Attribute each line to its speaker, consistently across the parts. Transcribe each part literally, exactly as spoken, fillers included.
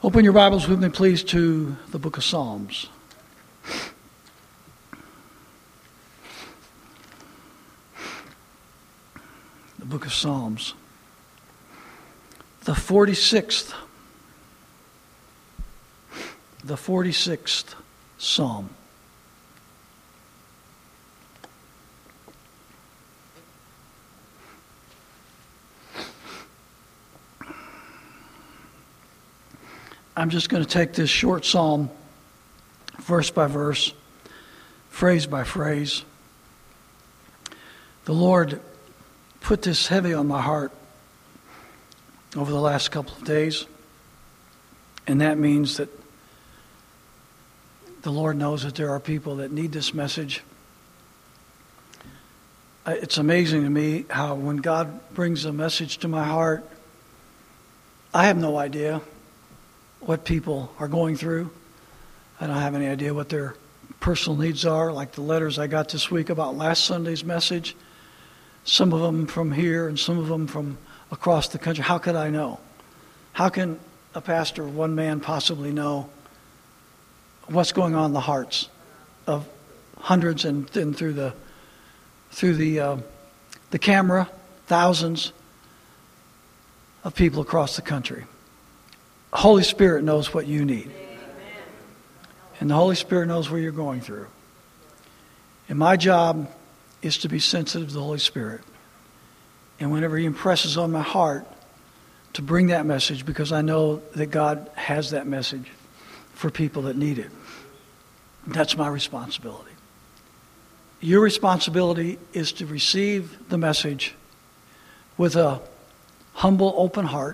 Speaker 1: Open your Bibles with me, please, to the book of Psalms. The book of Psalms. The forty-sixth. The forty-sixth Psalm. I'm just going to take this short psalm, verse by verse, phrase by phrase. The Lord put this heavy on my heart over the last couple of days, and that means that the Lord knows that there are people that need this message. It's amazing to me how when God brings a message to my heart, I have no idea what people are going through. I don't have any idea what their personal needs are, like the letters I got this week about last Sunday's message. Some of them from here and some of them from across the country. How could I know? How can a pastor, one man, possibly know what's going on in the hearts of hundreds and then through the through the uh, the camera, thousands of people across the country? Holy Spirit knows what you need. And the Holy Spirit knows what you're going through. And my job is to be sensitive to the Holy Spirit. And whenever He impresses on my heart to bring that message, because I know that God has that message for people that need it. That's my responsibility. Your responsibility is to receive the message with a humble, open heart,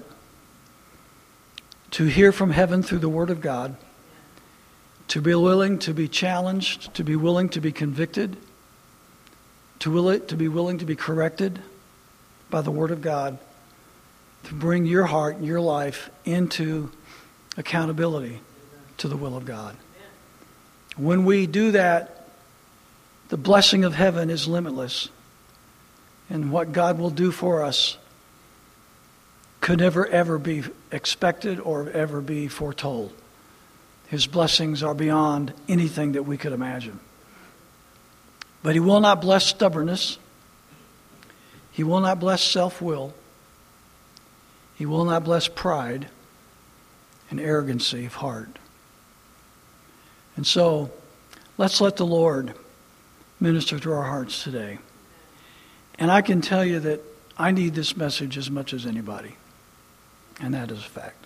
Speaker 1: to hear from heaven through the Word of God, to be willing to be challenged, to be willing to be convicted, to, will it, to be willing to be corrected by the Word of God, to bring your heart and your life into accountability to the will of God. When we do that, the blessing of heaven is limitless. And what God will do for us could never, ever be expected or ever be foretold. His blessings are beyond anything that we could imagine. But He will not bless stubbornness. He will not bless self-will. He will not bless pride and arrogancy of heart. And so, let's let the Lord minister to our hearts today. And I can tell you that I need this message as much as anybody. And that is a fact.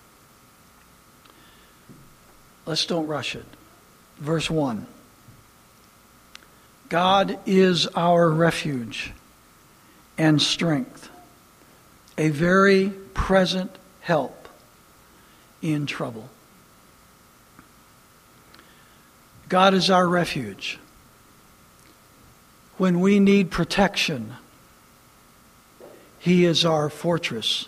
Speaker 1: Let's don't rush it. Verse one. God is our refuge and strength, a very present help in trouble. God is our refuge. When we need protection, He is our fortress.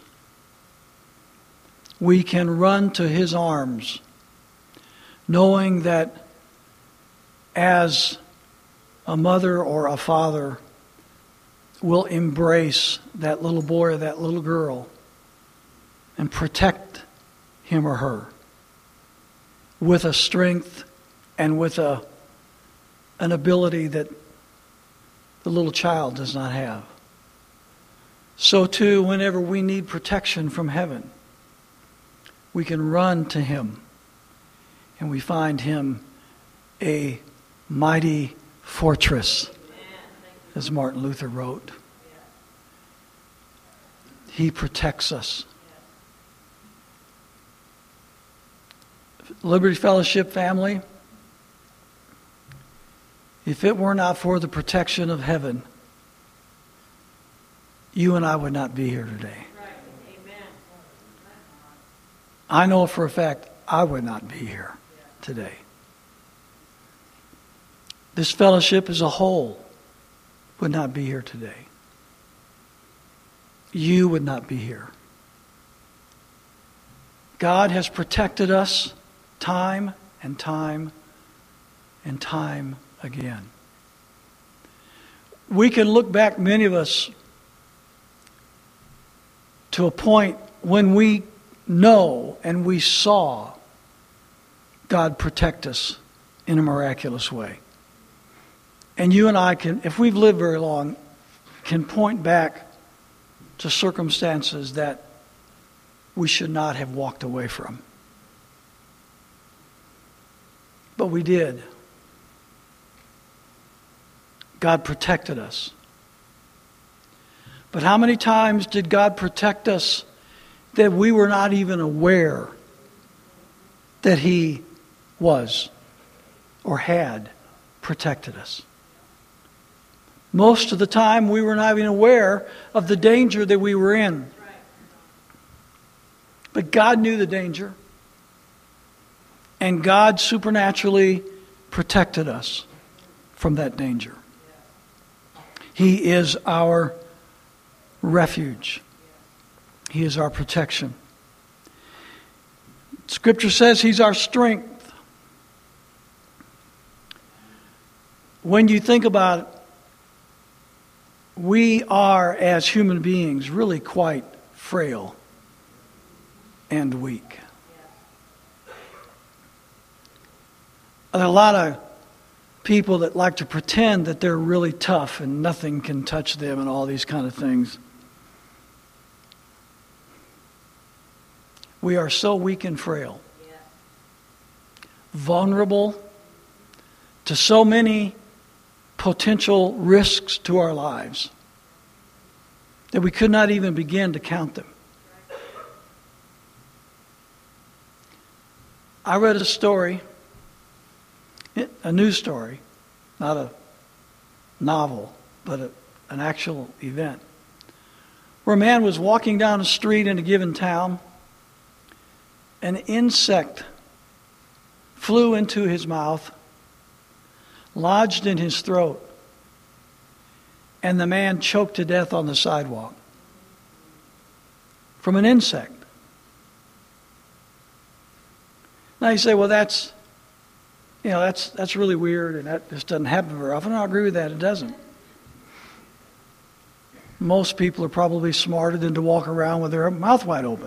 Speaker 1: We can run to His arms, knowing that as a mother or a father will embrace that little boy or that little girl and protect him or her with a strength and with a an ability that the little child does not have. So too, whenever we need protection from heaven, we can run to Him, and we find Him a mighty fortress, as Martin Luther wrote. He protects us. Liberty Fellowship family, if it were not for the protection of heaven, you and I would not be here today. I know for a fact I would not be here today. This fellowship as a whole would not be here today. You would not be here. God has protected us time and time and time again. We can look back, many of us, to a point when we know and we saw God protect us in a miraculous way. And you and I can, if we've lived very long, can point back to circumstances that we should not have walked away from. But we did. God protected us. But how many times did God protect us that we were not even aware that He was or had protected us? Most of the time we were not even aware of the danger that we were in. But God knew the danger. And God supernaturally protected us from that danger. He is our refuge. He is our protection. Scripture says He's our strength. When you think about it, we are, as human beings, really quite frail and weak. There are a lot of people that like to pretend that they're really tough and nothing can touch them and all these kind of things. We are so weak and frail, vulnerable to so many potential risks to our lives that we could not even begin to count them. I read a story, a news story, not a novel, but a, an actual event, where a man was walking down a street in a given town. An insect flew into his mouth, lodged in his throat, and the man choked to death on the sidewalk from an insect. Now you say, well, that's, you know, that's that's really weird, and that just doesn't happen very often. I agree with that. It doesn't. Most people are probably smarter than to walk around with their mouth wide open.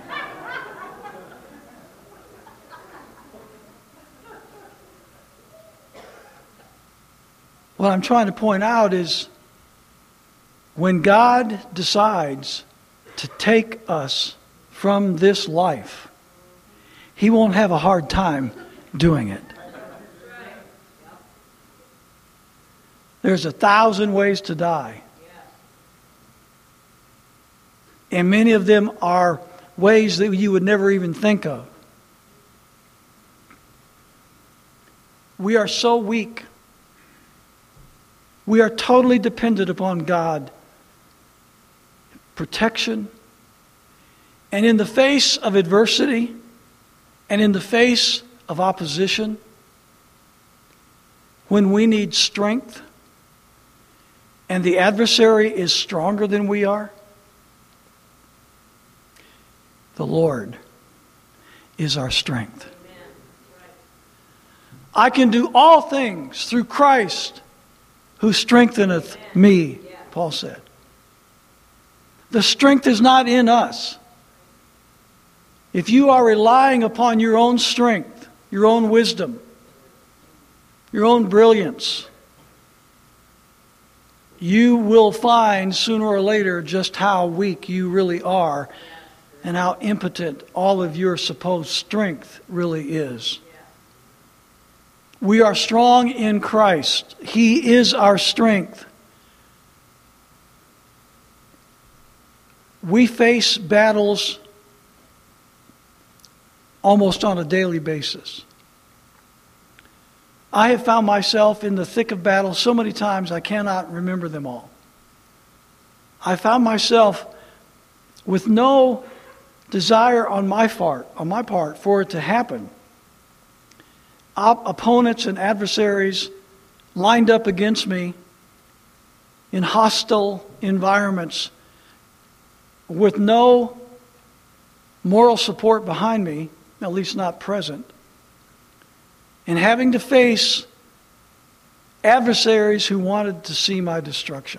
Speaker 1: What I'm trying to point out is when God decides to take us from this life, He won't have a hard time doing it. There's a thousand ways to die. And many of them are ways that you would never even think of. We are so weak. We are totally dependent upon God. Protection. And in the face of adversity, and in the face of opposition, when we need strength, and the adversary is stronger than we are, the Lord is our strength. I can do all things through Christ who strengtheneth me, Paul said. The strength is not in us. If you are relying upon your own strength, your own wisdom, your own brilliance, you will find sooner or later just how weak you really are and how impotent all of your supposed strength really is. We are strong in Christ. He is our strength. We face battles almost on a daily basis. I have found myself in the thick of battle so many times I cannot remember them all. I found myself with no desire on my part, on my part for it to happen. Op- opponents and adversaries lined up against me in hostile environments with no moral support behind me, at least not present, and having to face adversaries who wanted to see my destruction.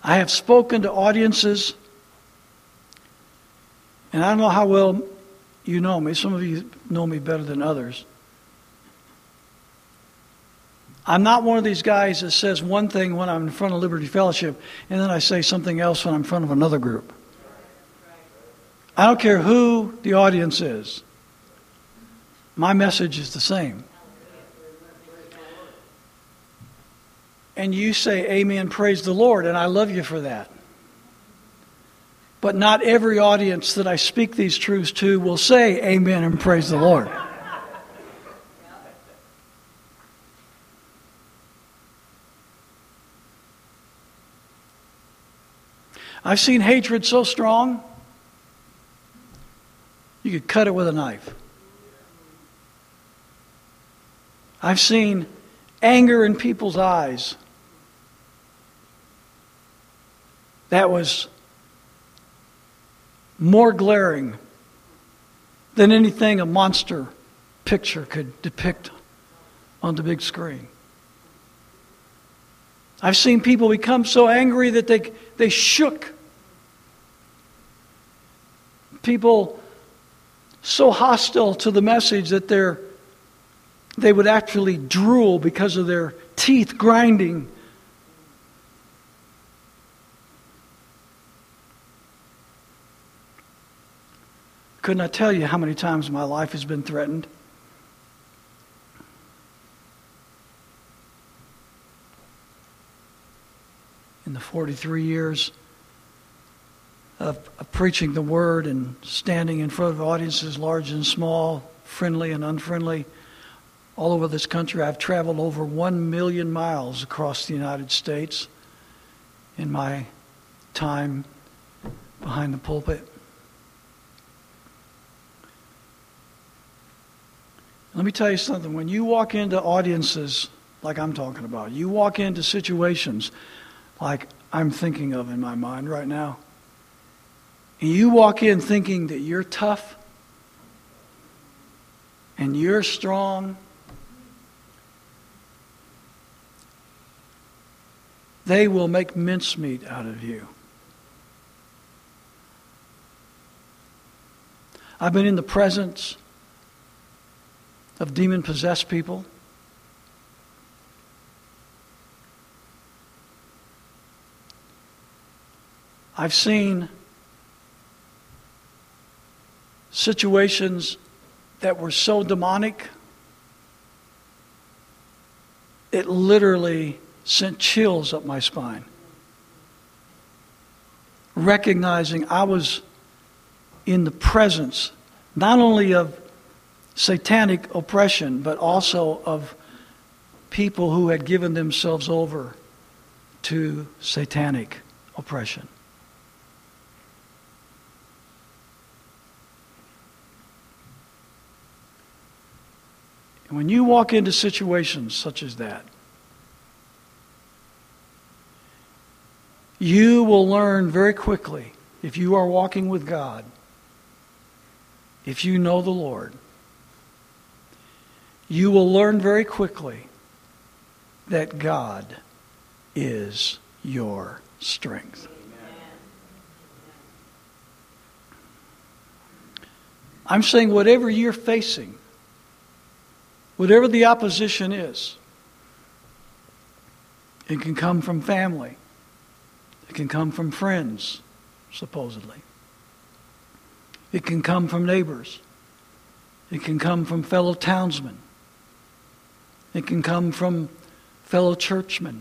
Speaker 1: I have spoken to audiences, and I don't know how well you know me. Some of you know me better than others. I'm not one of these guys that says one thing when I'm in front of Liberty Fellowship, and then I say something else when I'm in front of another group. I don't care who the audience is. My message is the same. And you say, amen, praise the Lord, and I love you for that. But not every audience that I speak these truths to will say, amen, and praise the Lord. I've seen hatred so strong, you could cut it with a knife. I've seen anger in people's eyes that was more glaring than anything a monster picture could depict on the big screen. I've seen people become so angry that they, they shook. People so hostile to the message that they're, they would actually drool because of their teeth grinding. Could not tell you how many times my life has been threatened. In the forty-three years of, of preaching the Word and standing in front of audiences large and small, friendly and unfriendly, all over this country, I've traveled over one million miles across the United States in my time behind the pulpit. Let me tell you something. When you walk into audiences like I'm talking about, you walk into situations like I'm thinking of in my mind right now, and you walk in thinking that you're tough and you're strong, they will make mincemeat out of you. I've been in the presence of demon-possessed people. I've seen situations that were so demonic, it literally sent chills up my spine. Recognizing I was in the presence not only of satanic oppression, but also of people who had given themselves over to satanic oppression. And when you walk into situations such as that, you will learn very quickly, if you are walking with God, if you know the Lord, you will learn very quickly that God is your strength. I'm saying whatever you're facing, whatever the opposition is, it can come from family. It can come from friends, supposedly. It can come from neighbors. It can come from fellow townsmen. It can come from fellow churchmen.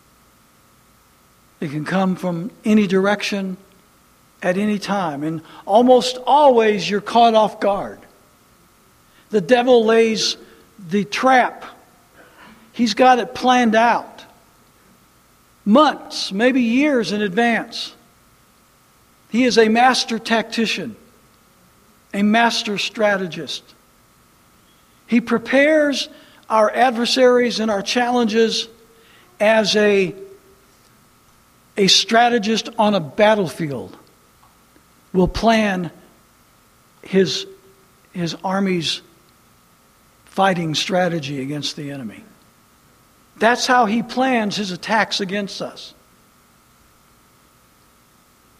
Speaker 1: It can come from any direction at any time. And almost always you're caught off guard. The devil lays the trap. He's got it planned out. Months, maybe years in advance. He is a master tactician, a master strategist. He prepares our adversaries and our challenges as a, a strategist on a battlefield will plan his, his army's fighting strategy against the enemy. That's how he plans his attacks against us.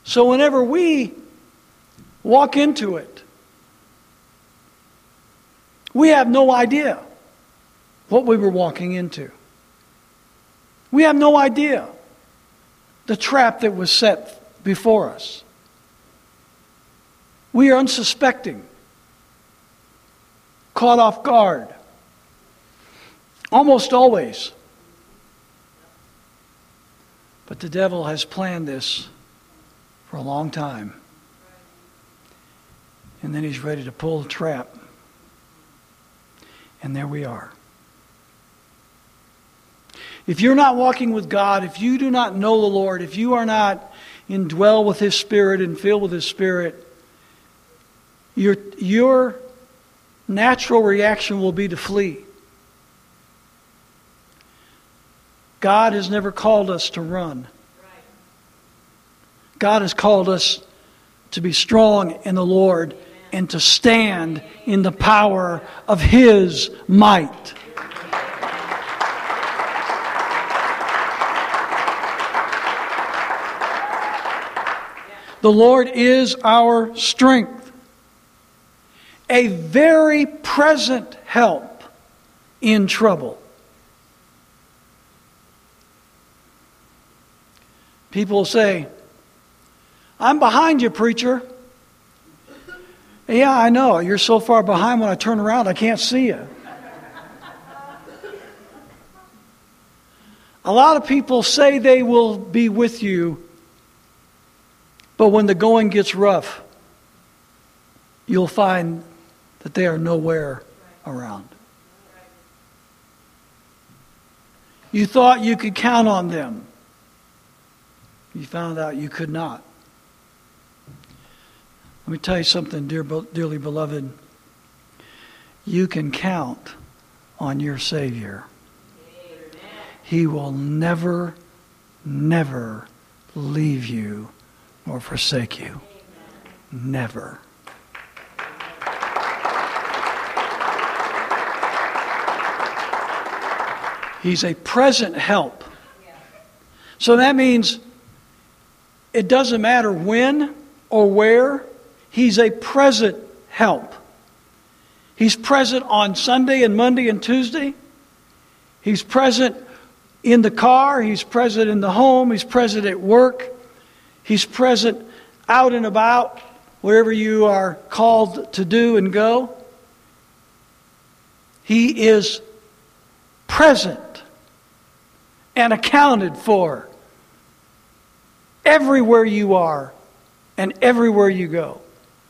Speaker 1: So whenever we walk into it, we have no idea what we were walking into. We have no idea the trap that was set before us. We are unsuspecting, caught off guard, almost always. But the devil has planned this for a long time. And then he's ready to pull the trap. And there we are. If you're not walking with God, if you do not know the Lord, if you are not indwelled with His Spirit and filled with His Spirit, your, your natural reaction will be to flee. God has never called us to run. God has called us to be strong in the Lord and to stand in the power of His might. The Lord is our strength, a very present help in trouble. People say, I'm behind you, preacher. Yeah, I know. You're so far behind when I turn around, I can't see you. A lot of people say they will be with you, but when the going gets rough, you'll find that they are nowhere around. You thought you could count on them. You found out you could not. Let me tell you something, dear, dearly beloved. You can count on your Savior. Amen. He will never, never leave you nor forsake you. Amen. Never. He's a present help. So that means it doesn't matter when or where. He's a present help. He's present on Sunday and Monday and Tuesday. He's present in the car. He's present in the home. He's present at work. He's present out and about, wherever you are called to do and go. He is present and accounted for everywhere you are and everywhere you go.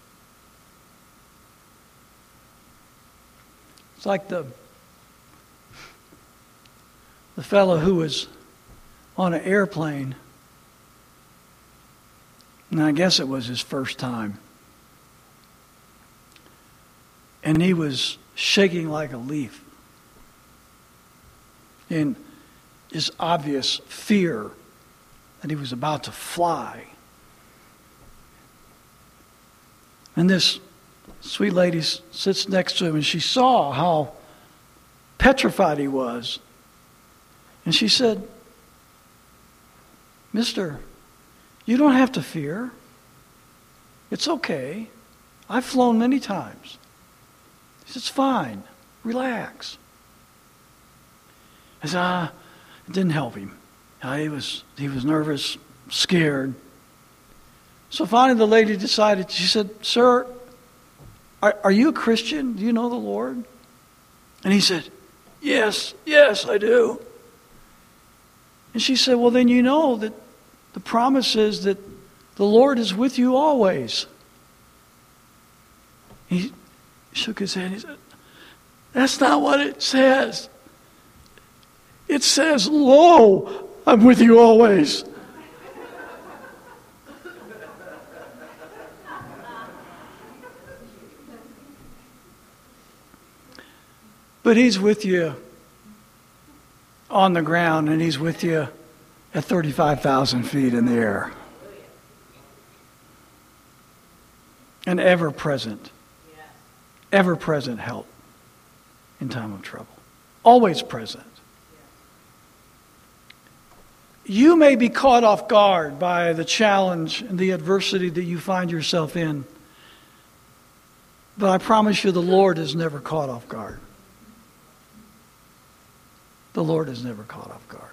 Speaker 1: It's like the, the fellow who was on an airplane, and I guess it was his first time, and he was shaking like a leaf in his obvious fear that he was about to fly. And this sweet lady sits next to him, and she saw how petrified he was. And she said, Mister, you don't have to fear. It's okay. I've flown many times. He said, it's fine. Relax. I said, ah, it didn't help him. Uh, he was he was nervous, scared. So finally the lady decided, she said, sir, are, are you a Christian? Do you know the Lord? And he said, yes, yes, I do. And she said, well, then you know that the promise is that the Lord is with you always. He shook his head. He said, that's not what it says. It says, lo, I'm with you always. But He's with you on the ground, and He's with you at thirty-five thousand feet in the air. An ever-present, ever-present help in time of trouble. Always present. you may be caught off guard by the challenge and the adversity that you find yourself in. But I promise you, the Lord is never caught off guard. The Lord is never caught off guard.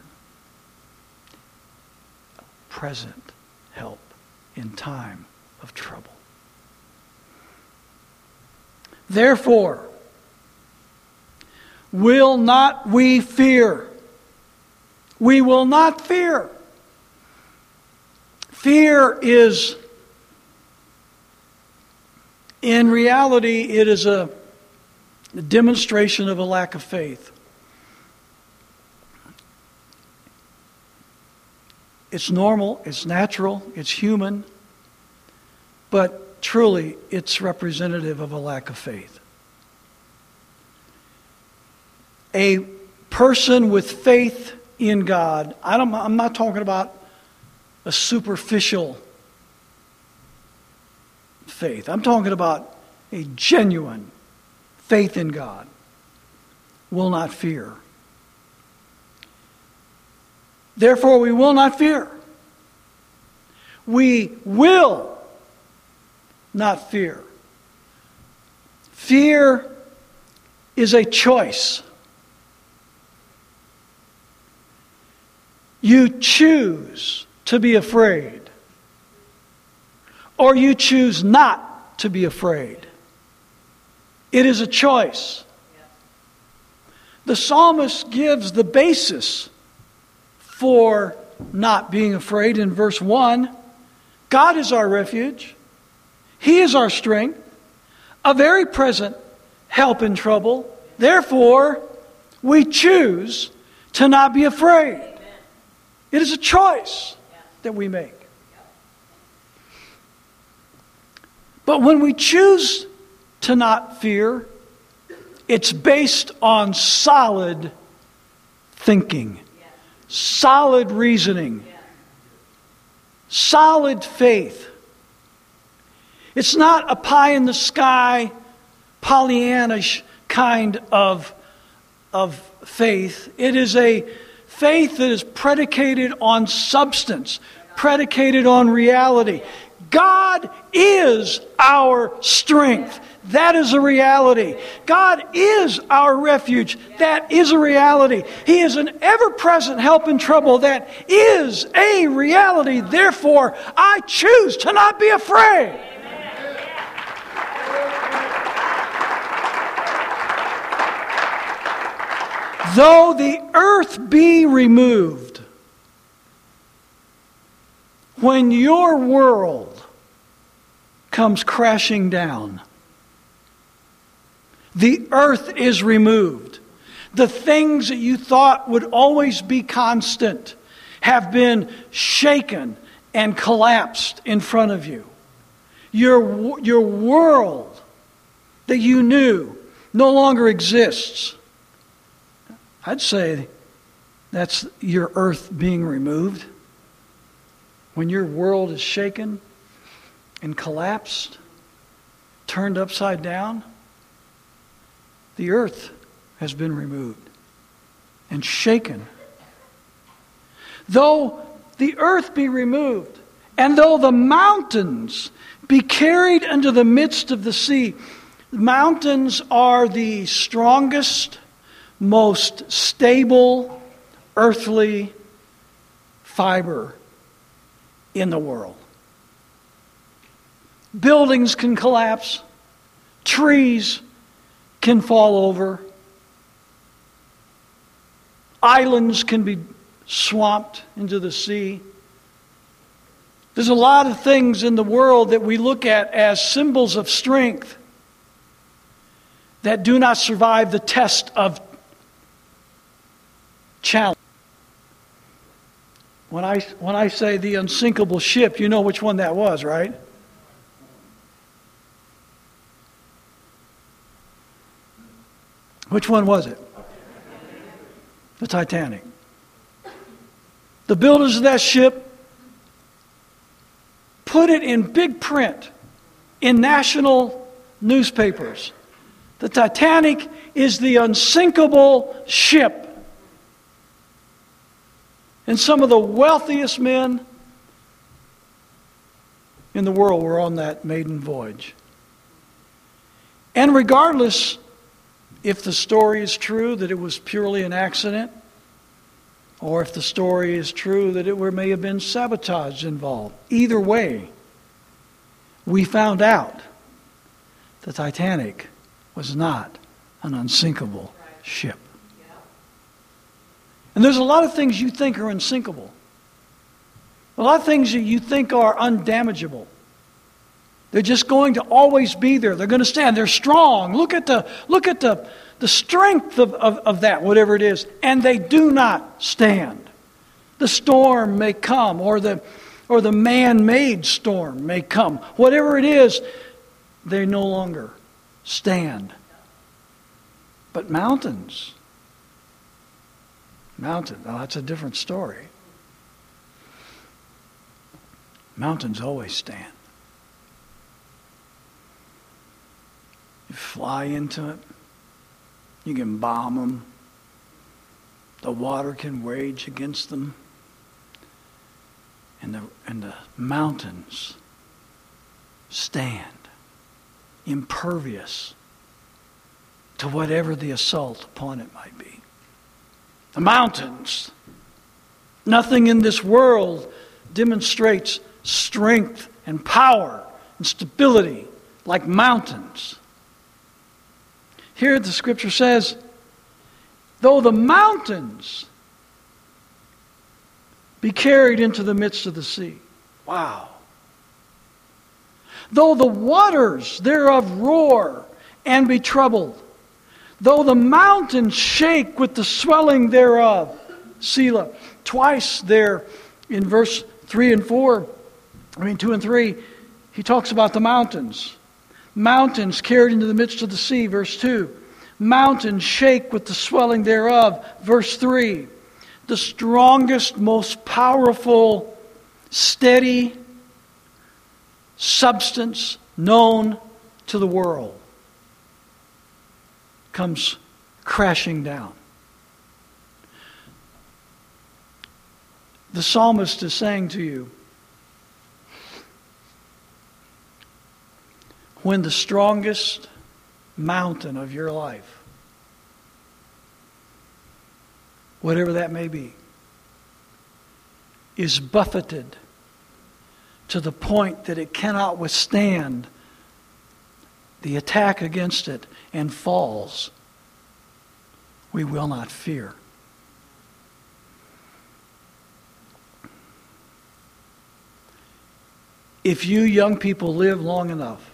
Speaker 1: Present help in time of trouble. Therefore, will not we fear? We will not fear. Fear is, in reality, it is a demonstration of a lack of faith. It's normal, it's natural, it's human, but truly it's representative of a lack of faith. A person with faith in God, I don't, I'm not talking about a superficial faith. I'm talking about a genuine faith in God, will not fear. Therefore, we will not fear. We will not fear. Fear is a choice. You choose to be afraid, or you choose not to be afraid. It is a choice. The psalmist gives the basis for not being afraid in verse one. God is our refuge. He is our strength, a very present help in trouble. Therefore, we choose to not be afraid. It is a choice that we make. But when we choose to not fear, it's based on solid thinking, solid reasoning, solid faith. It's not a pie-in-the-sky, Pollyannish kind of, of faith. It is a faith that is predicated on substance, predicated on reality. God is our strength. That is a reality. God is our refuge. That is a reality. He is an ever-present help in trouble. That is a reality. Therefore, I choose to not be afraid. Though the earth be removed, when your world comes crashing down, the earth is removed. The things that you thought would always be constant have been shaken and collapsed in front of you. Your, your world that you knew no longer exists. I'd say that's your earth being removed. When your world is shaken and collapsed, turned upside down, the earth has been removed and shaken. Though the earth be removed, and though the mountains be carried into the midst of the sea, mountains are the strongest, most stable earthly fiber in the world. Buildings can collapse. Trees can fall over. Islands can be swamped into the sea. There's a lot of things in the world that we look at as symbols of strength that do not survive the test of challenge. When I, when I say the unsinkable ship, you know which one that was, right? Which one was it? The Titanic. The builders of that ship put it in big print in national newspapers. The Titanic is the unsinkable ship. And some of the wealthiest men in the world were on that maiden voyage. And regardless if the story is true that it was purely an accident, or if the story is true that it may have been sabotage involved, either way, we found out the Titanic was not an unsinkable ship. And there's a lot of things you think are unsinkable. A lot of things that you think are undamageable. They're just going to always be there. They're going to stand. They're strong. Look at the look at the, the strength of, of, of that, whatever it is. And they do not stand. The storm may come, or the or the man-made storm may come. Whatever it is, they no longer stand. But mountains, mountain, well, that's a different story. Mountains always stand. You fly into it. You can bomb them. The water can rage against them. And the, and the mountains stand, impervious to whatever the assault upon it might be. The mountains. Nothing in this world demonstrates strength and power and stability like mountains. Here the scripture says, though the mountains be carried into the midst of the sea. Wow. Though the waters thereof roar and be troubled, though the mountains shake with the swelling thereof. Selah. Twice there in verse three and four, I mean two and three, he talks about the mountains. Mountains carried into the midst of the sea, verse two. Mountains shake with the swelling thereof, verse three. The strongest, most powerful, steady substance known to the world comes crashing down. The psalmist is saying to you, when the strongest mountain of your life, whatever that may be, is buffeted to the point that it cannot withstand the attack against it and falls, we will not fear. If you young people live long enough,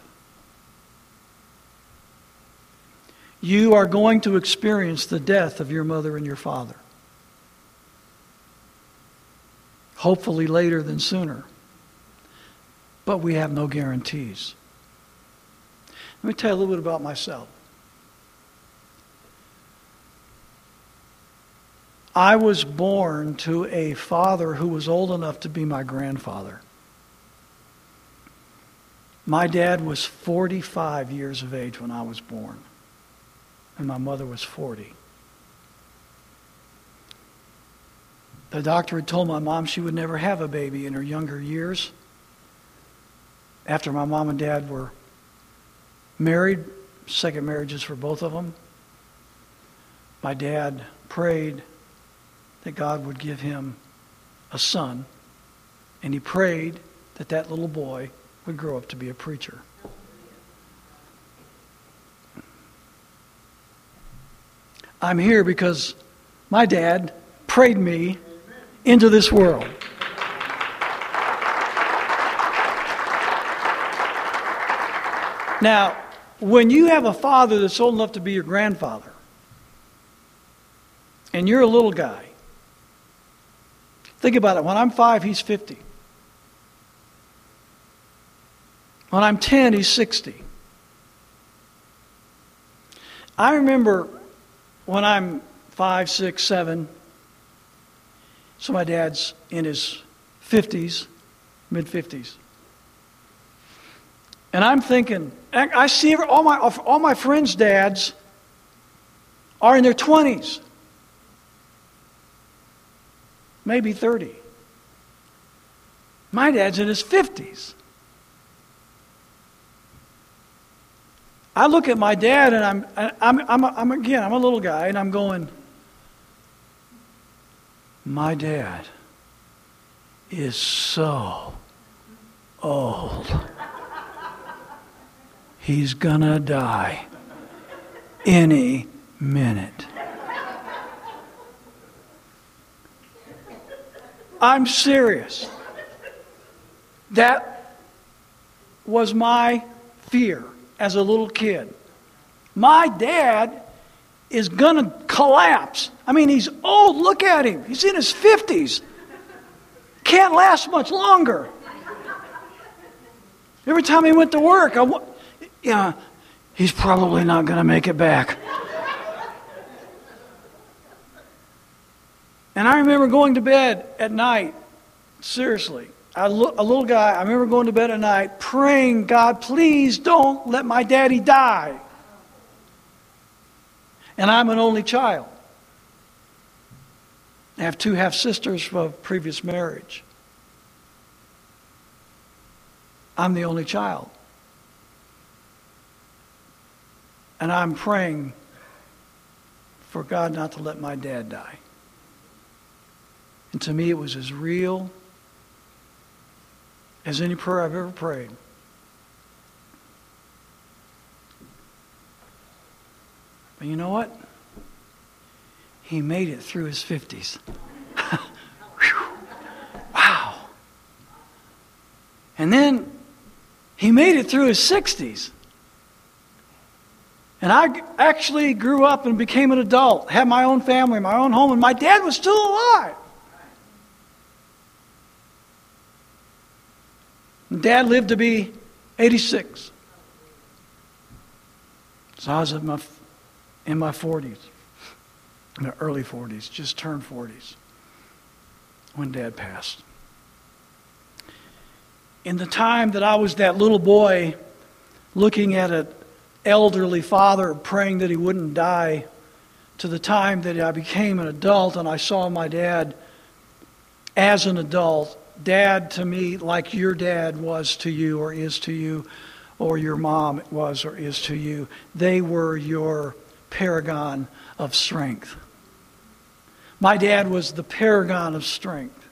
Speaker 1: you are going to experience the death of your mother and your father. Hopefully later than sooner. But we have no guarantees. Let me tell you a little bit about myself. I was born to a father who was old enough to be my grandfather. My dad was forty-five years of age when I was born. And my mother was forty. The doctor had told my mom she would never have a baby in her younger years. After my mom and dad were married, second marriages for both of them, my dad prayed that God would give him a son, and he prayed that that little boy would grow up to be a preacher. I'm here because my dad prayed me into this world. Now, when you have a father that's old enough to be your grandfather, and you're a little guy, think about it. When I'm five, he's fifty. When I'm ten, he's sixty. I remember when I'm five, six, seven, so my dad's in his fifties, mid-fifties. And I'm thinking, I see all my all my friends' dads are in their twenties. maybe thirty. My dad's in his fifties. I look at my dad and I'm, I'm, I'm, I'm again, I'm a little guy and I'm going, my dad is so old. He's gonna die any minute. I'm serious. That was my fear as a little kid. My dad is going to collapse. I mean, he's old. Look at him. He's in his fifties. Can't last much longer. Every time he went to work, I, yeah, he's probably not going to make it back. And I remember going to bed at night, seriously, I, a little guy, I remember going to bed at night praying, God, please don't let my daddy die. And I'm an only child. I have two half-sisters from a previous marriage. I'm the only child. And I'm praying for God not to let my dad die. And to me, it was as real as any prayer I've ever prayed. But you know what? He made it through his fifties. Wow. And then he made it through his sixties. And I actually grew up and became an adult, had my own family, my own home, and my dad was still alive. Dad lived to be eighty-six. So I was in my, in my forties, in the early forties, just turned forties, when Dad passed. In the time that I was that little boy looking at an elderly father praying that he wouldn't die, to the time that I became an adult and I saw my dad as an adult, Dad to me, like your dad was to you or is to you, or your mom was or is to you, they were your paragon of strength. My dad was the paragon of strength.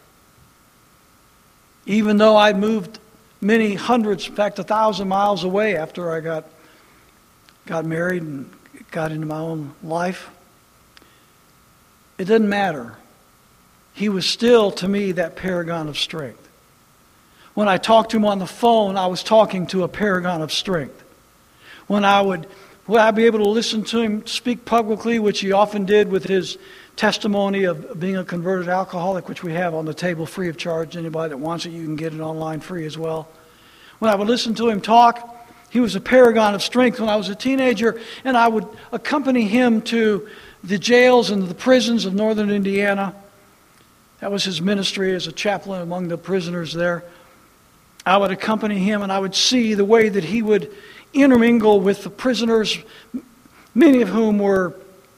Speaker 1: Even though I moved many hundreds, in fact a thousand miles away after I got, got married and got into my own life, it didn't matter. He was still, to me, that paragon of strength. When I talked to him on the phone, I was talking to a paragon of strength. When I would, would I be able to listen to him speak publicly, which he often did with his testimony of being a converted alcoholic, which we have on the table free of charge. Anybody that wants it, you can get it online free as well. When I would listen to him talk, he was a paragon of strength. When I was a teenager, and I would accompany him to the jails and the prisons of northern Indiana. That was his ministry as a chaplain among the prisoners there. I would accompany him and I would see the way that he would intermingle with the prisoners, many of whom were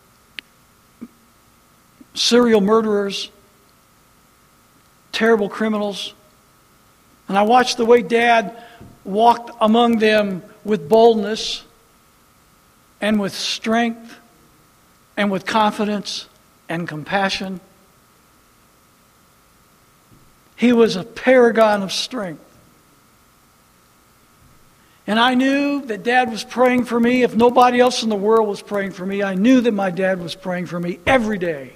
Speaker 1: serial murderers, terrible criminals. And I watched the way Dad walked among them with boldness and with strength and with confidence and compassion. He was a paragon of strength. And I knew that Dad was praying for me. If nobody else in the world was praying for me, I knew that my dad was praying for me every day.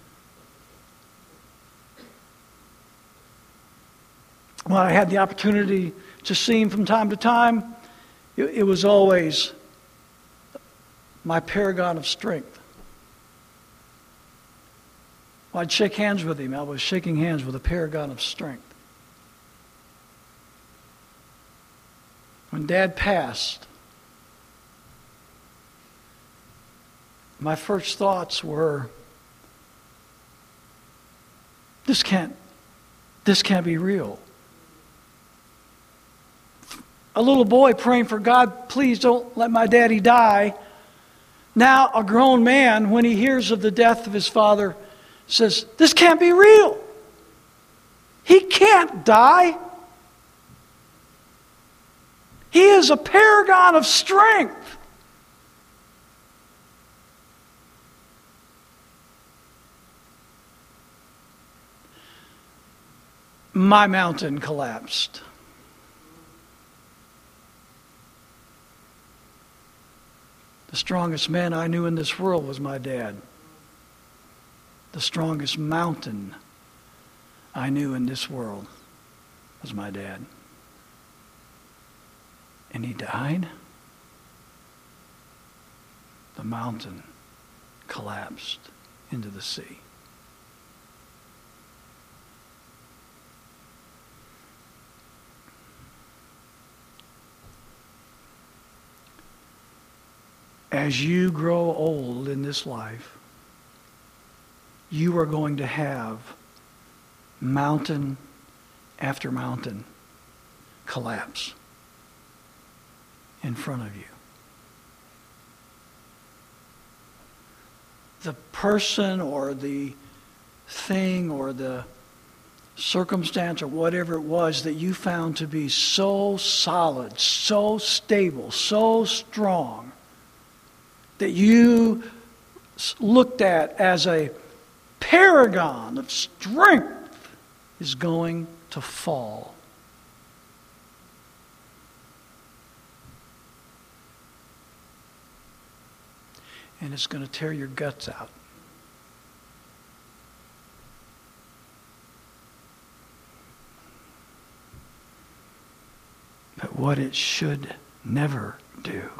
Speaker 1: When I had the opportunity to see him from time to time, it, it was always my paragon of strength. When I'd shake hands with him, I was shaking hands with a paragon of strength. When Dad passed, my first thoughts were, this can't, this can't be real. A little boy praying for God, please don't let my daddy die. Now a grown man, when he hears of the death of his father, says, this can't be real. He can't die. He is a paragon of strength. My mountain collapsed. The strongest man I knew in this world was my dad. The strongest mountain I knew in this world was my dad. And he died. The mountain collapsed into the sea. As you grow old in this life, you are going to have mountain after mountain collapse in front of you. The person or the thing or the circumstance or whatever it was that you found to be so solid, so stable, so strong, that you looked at as a paragon of strength is going to fall. And it's going to tear your guts out. But what it should never do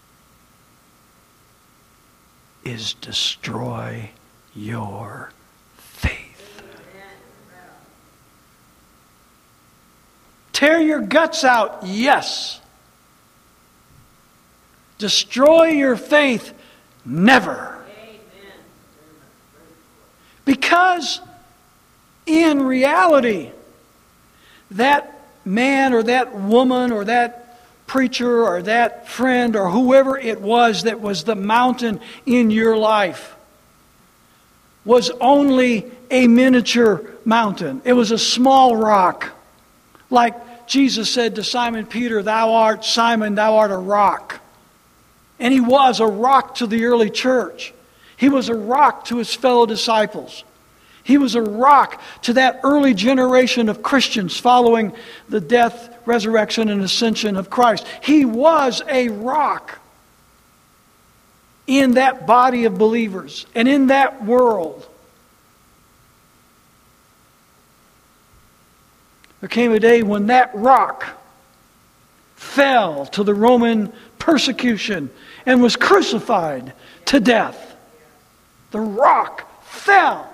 Speaker 1: is destroy your faith. Tear your guts out, yes. Destroy your faith, never. Because in reality, that man or that woman or that preacher or that friend or whoever it was that was the mountain in your life was only a miniature mountain. It was a small rock. Like Jesus said to Simon Peter, "Thou art Simon, thou art a rock." And he was a rock to the early church. He was a rock to his fellow disciples. He was a rock to that early generation of Christians following the death, resurrection, and ascension of Christ. He was a rock in that body of believers and in that world. There came a day when that rock fell to the Roman persecution and was crucified to death. The rock fell.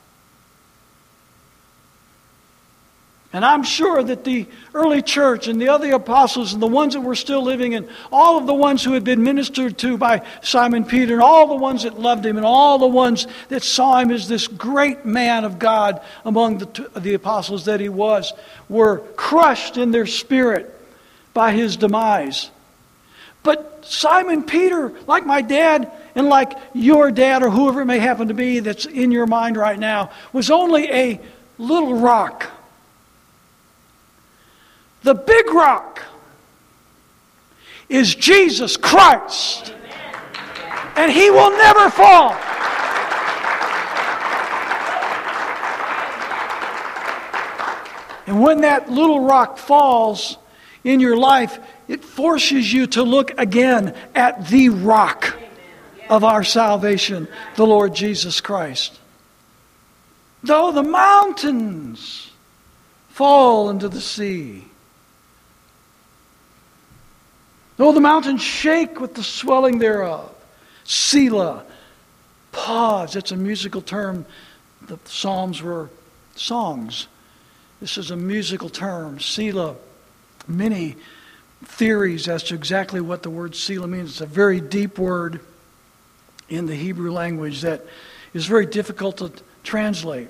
Speaker 1: And I'm sure that the early church and the other apostles and the ones that were still living and all of the ones who had been ministered to by Simon Peter and all the ones that loved him and all the ones that saw him as this great man of God among the, the apostles that he was, were crushed in their spirit by his demise. But Simon Peter, like my dad and like your dad or whoever it may happen to be that's in your mind right now, was only a little rock. The big rock is Jesus Christ. And He will never fall. And when that little rock falls in your life, it forces you to look again at the rock of our salvation, the Lord Jesus Christ. Though the mountains fall into the sea, though the mountains shake with the swelling thereof. Selah, pause. It's a musical term. The Psalms were songs. This is a musical term. Selah. Many theories as to exactly what the word Selah means. It's a very deep word in the Hebrew language that is very difficult to translate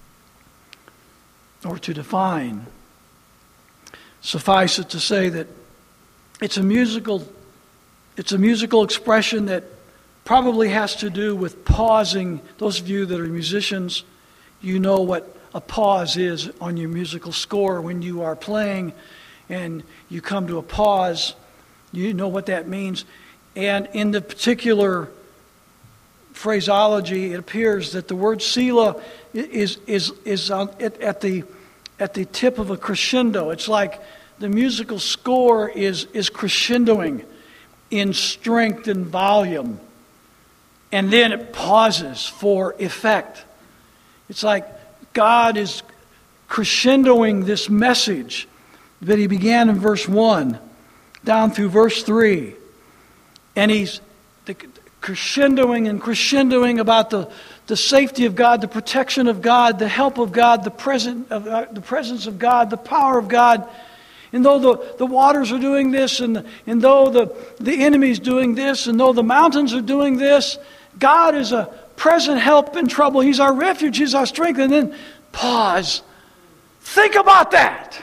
Speaker 1: or to define. Suffice it to say that It's a musical, it's a musical expression that probably has to do with pausing. Those of you that are musicians You know what a pause is on your musical score when you are playing and you come to a pause. You know what that means. And in the particular phraseology, it appears that the word Selah is is is on, at, at the at the tip of a crescendo. It's like the musical score is is crescendoing in strength and volume, and then it pauses for effect. It's like God is crescendoing this message that He began in verse one down through verse three, and He's the, crescendoing and crescendoing about the, the safety of God, the protection of God, the help of God, the present of uh, the presence of God, the power of God. And though the, the waters are doing this, and, and though the, the enemy's doing this, and though the mountains are doing this, God is a present help in trouble. He's our refuge, He's our strength. And then pause. Think about that.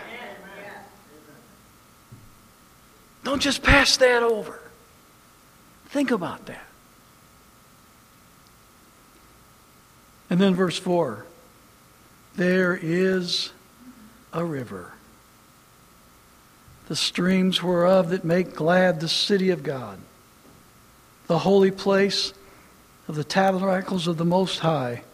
Speaker 1: Don't just pass that over. Think about that. And then verse four, there is a river, the streams whereof that make glad the city of God, the holy place of the tabernacles of the Most High.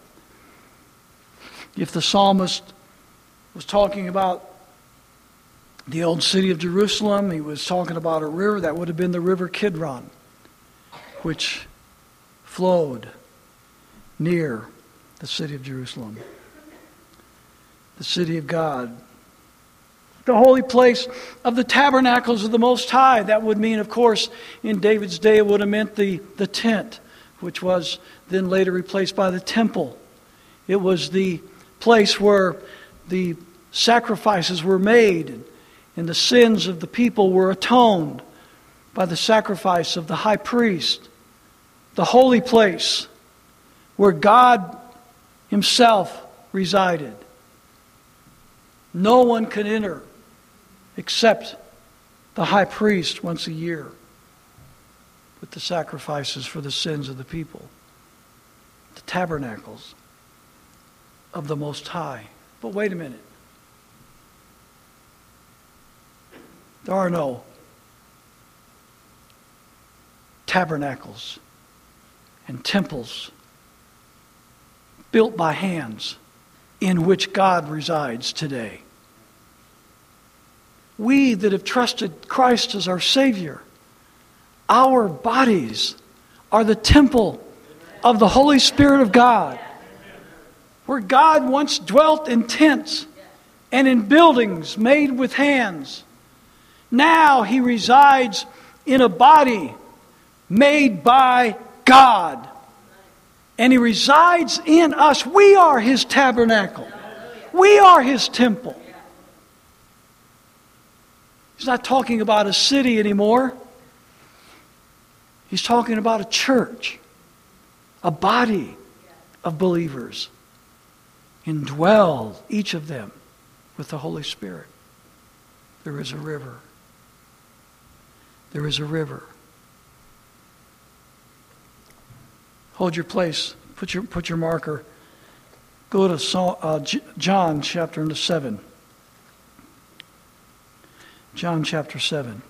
Speaker 1: If the psalmist was talking about the old city of Jerusalem, he was talking about a river, that would have been the river Kidron, which flowed near the city of Jerusalem, the city of God, the holy place of the tabernacles of the Most High. That would mean, of course, in David's day, it would have meant the, the tent, which was then later replaced by the temple. It was the place where the sacrifices were made, and, and the sins of the people were atoned by the sacrifice of the high priest. The holy place where God Himself resided. No one could enter except the high priest once a year with the sacrifices for the sins of the people. The tabernacles of the Most High. But wait a minute. There are no tabernacles and temples built by hands in which God resides today. We that have trusted Christ as our Savior, our bodies are the temple of the Holy Spirit of God, where God once dwelt in tents and in buildings made with hands. Now He resides in a body made by God. And He resides in us. We are His tabernacle. We are His temple. He's not talking about a city anymore. He's talking about a church, a body of believers, indwelled, each of them, with the Holy Spirit. There is a river. There is a river. Hold your place. Put your put your marker. Go to Psalm, uh, John chapter seven. John chapter seven.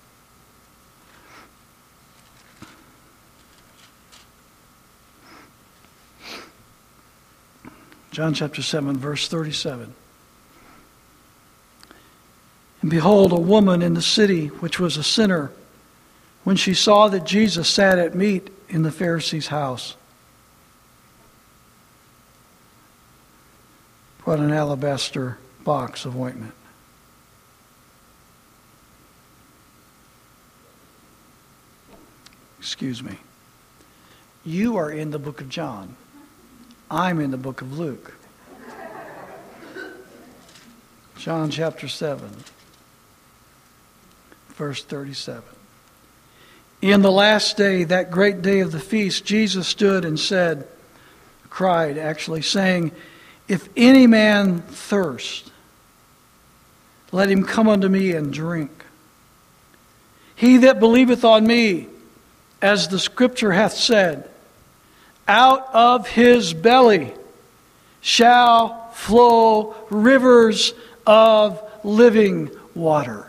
Speaker 1: John chapter seven, verse thirty-seven. And behold, a woman in the city, which was a sinner, when she saw that Jesus sat at meat in the Pharisee's house, brought an alabaster box of ointment. Excuse me. You are in the book of John. I'm in the book of Luke. John chapter seven, verse thirty-seven. In the last day, that great day of the feast, Jesus stood and said, cried actually, saying, if any man thirst, let him come unto me and drink. He that believeth on me, as the Scripture hath said, out of his belly shall flow rivers of living water.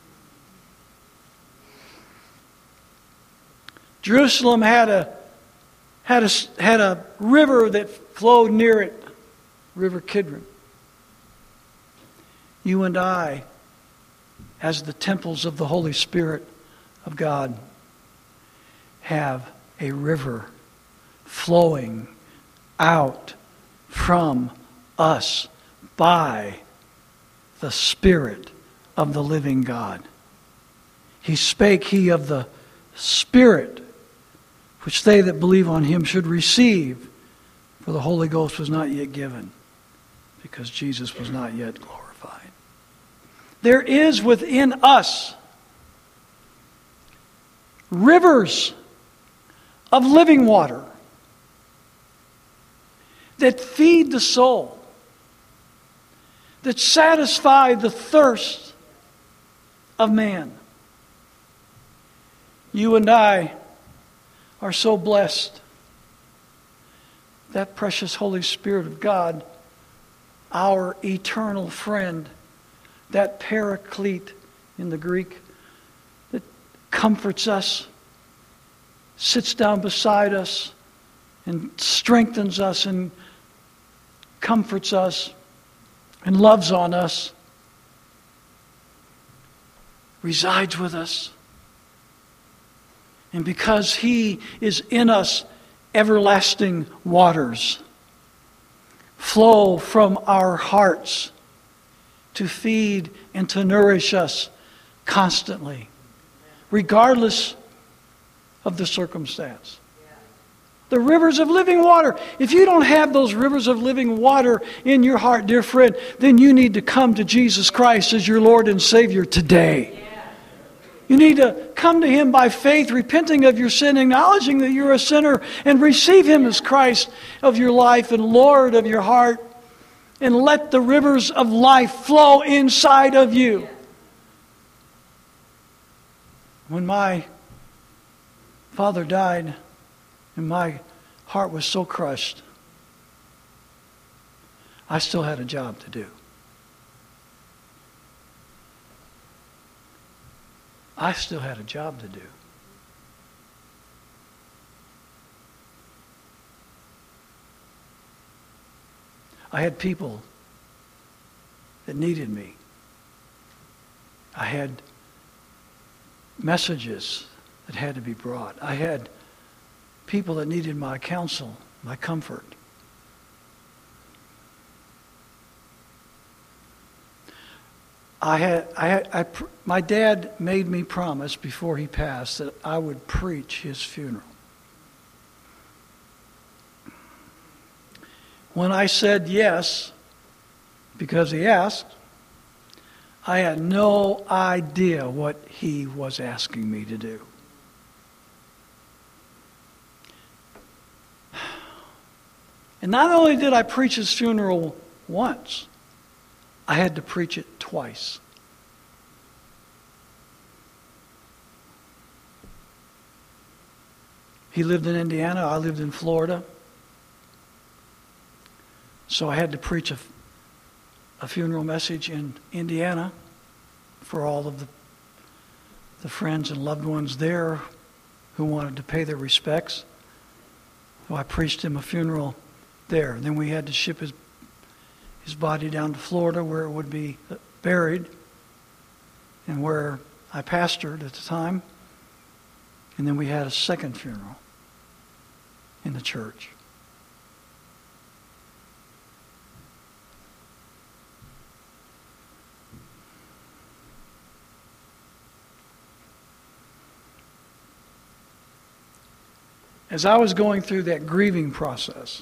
Speaker 1: Jerusalem had a had a had a river that flowed near it, River Kidron. You and I, as the temples of the Holy Spirit of God, have a river flowing out from us by the Spirit of the living God. He spake he of the Spirit, which they that believe on him should receive, for the Holy Ghost was not yet given, because Jesus was not yet glorified. There is within us rivers of living water that feed the soul, that satisfy the thirst of man. You and I are so blessed. That precious Holy Spirit of God, our eternal friend, that paraclete in the Greek, that comforts us, sits down beside us, and strengthens us and comforts us and loves on us, resides with us. And because He is in us, everlasting waters flow from our hearts to feed and to nourish us constantly, regardless of the circumstance. The rivers of living water. If you don't have those rivers of living water in your heart, dear friend, then you need to come to Jesus Christ as your Lord and Savior today. You need to come to Him by faith, repenting of your sin, acknowledging that you're a sinner, and receive Him as Christ of your life and Lord of your heart. And let the rivers of life flow inside of you. When my father died, and my heart was so crushed, I still had a job to do. I still had a job to do. I had people that needed me. I had messages that had to be brought. I had people that needed my counsel, my comfort. I had, I had, I, my dad made me promise before he passed that I would preach his funeral. When I said yes, because he asked, I had no idea what he was asking me to do. And not only did I preach his funeral once, I had to preach it twice. He lived in Indiana, I lived in Florida. So I had to preach a, a funeral message in Indiana for all of the, the friends and loved ones there who wanted to pay their respects. So I preached him a funeral there. Then we had to ship his his body down to Florida where it would be buried and where I pastored at the time. And then we had a second funeral in the church. As I was going through that grieving process,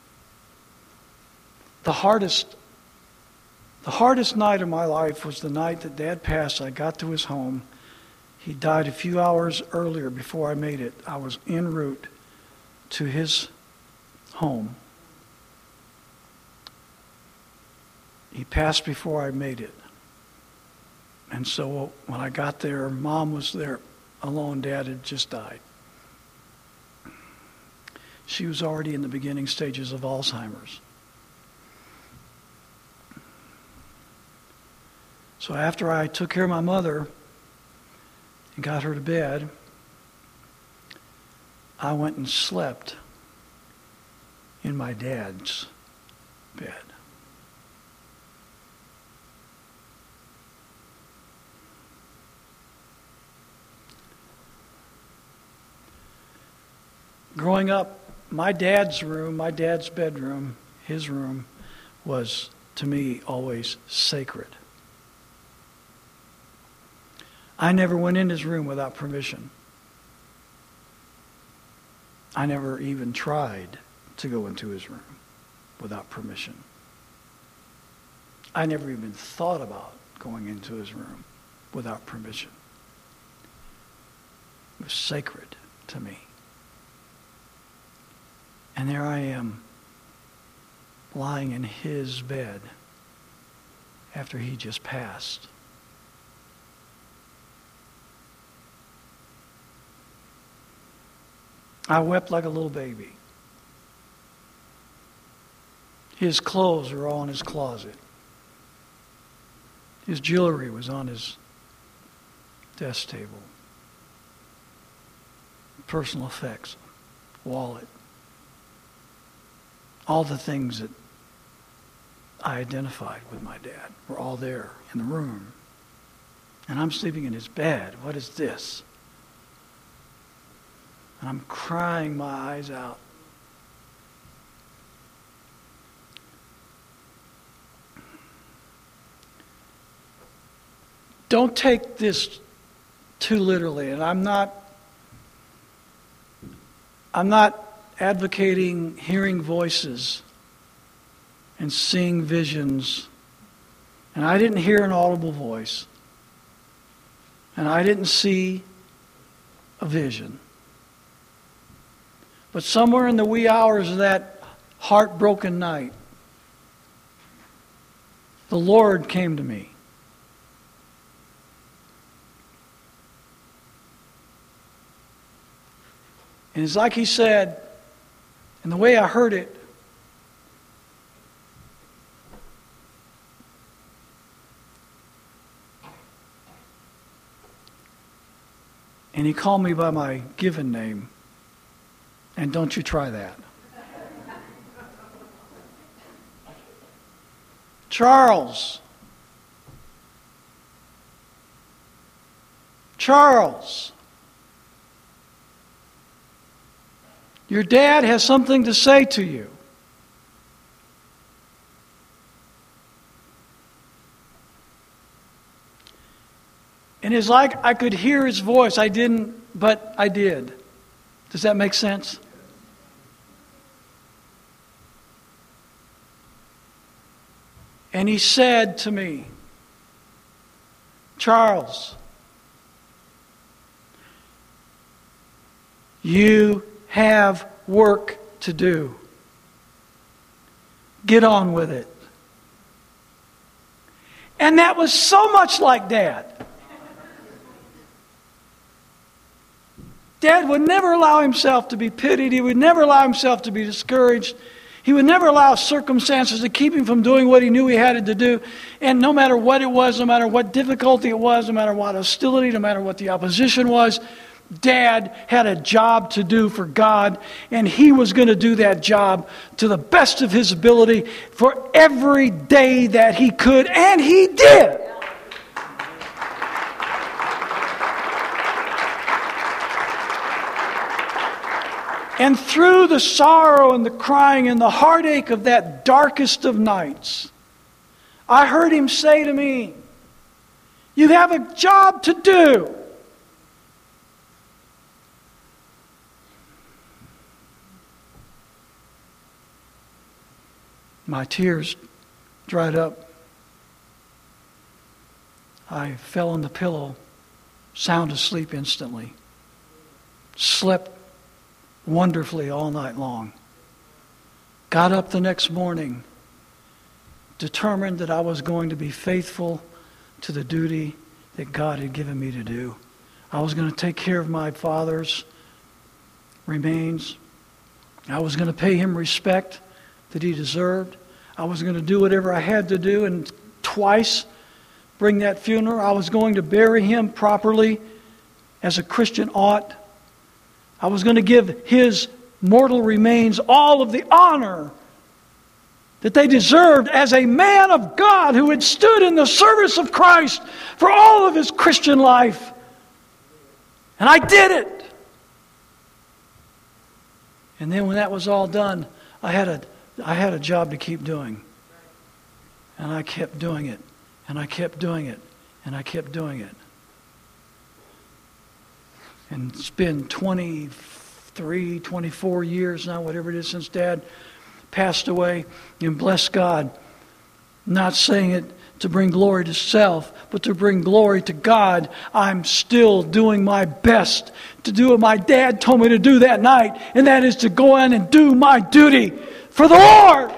Speaker 1: the hardest, the hardest night of my life was the night that Dad passed. I got to his home. He died a few hours earlier before I made it. I was en route to his home. He passed before I made it. And so when I got there, Mom was there alone. Dad had just died. She was already in the beginning stages of Alzheimer's. So after I took care of my mother and got her to bed, I went and slept in my dad's bed. Growing up, my dad's room, my dad's bedroom, his room, was, to me, always sacred. I never went in his room without permission. I never even tried to go into his room without permission. I never even thought about going into his room without permission. It was sacred to me. And there I am, lying in his bed after he just passed. I wept like a little baby. His clothes were all in his closet. His jewelry was on his desk table. Personal effects, wallet. All the things that I identified with my dad were all there in the room. And I'm sleeping in his bed. What is this? And I'm crying my eyes out. Don't take this too literally, and I'm not I'm not advocating hearing voices and seeing visions. And I didn't hear an audible voice. And I didn't see a vision. But somewhere in the wee hours of that heartbroken night, the Lord came to me. And it's like he said, and the way I heard it, and he called me by my given name, and don't you try that. Charles. Charles. Your dad has something to say to you. And it's like I could hear his voice. I didn't, but I did. Does that make sense? And he said to me, Charles, you have work to do. Get on with it. And that was so much like Dad. Dad would never allow himself to be pitied. He would never allow himself to be discouraged. He would never allow circumstances to keep him from doing what he knew he had to do. And no matter what it was, no matter what difficulty it was, no matter what hostility, no matter what the opposition was, Dad had a job to do for God, and he was going to do that job to the best of his ability for every day that he could, and he did. And through the sorrow and the crying and the heartache of that darkest of nights, I heard him say to me, you have a job to do. My tears dried up. I fell on the pillow, sound asleep instantly. Slept wonderfully all night long. Got up the next morning, determined that I was going to be faithful to the duty that God had given me to do. I was going to take care of my father's remains. I was going to pay him respect that he deserved. I was going to do whatever I had to do, and twice bring that funeral. I was going to bury him properly as a Christian ought. I was going to give his mortal remains all of the honor that they deserved as a man of God who had stood in the service of Christ for all of his Christian life. And I did it. And then when that was all done, I had a I had a job to keep doing. And I kept doing it. And I kept doing it. And I kept doing it. And it's been twenty-three, twenty-four years now, whatever it is, since Dad passed away. And bless God, not saying it to bring glory to self, but to bring glory to God. I'm still doing my best to do what my dad told me to do that night, and that is to go in and do my duty for the Lord.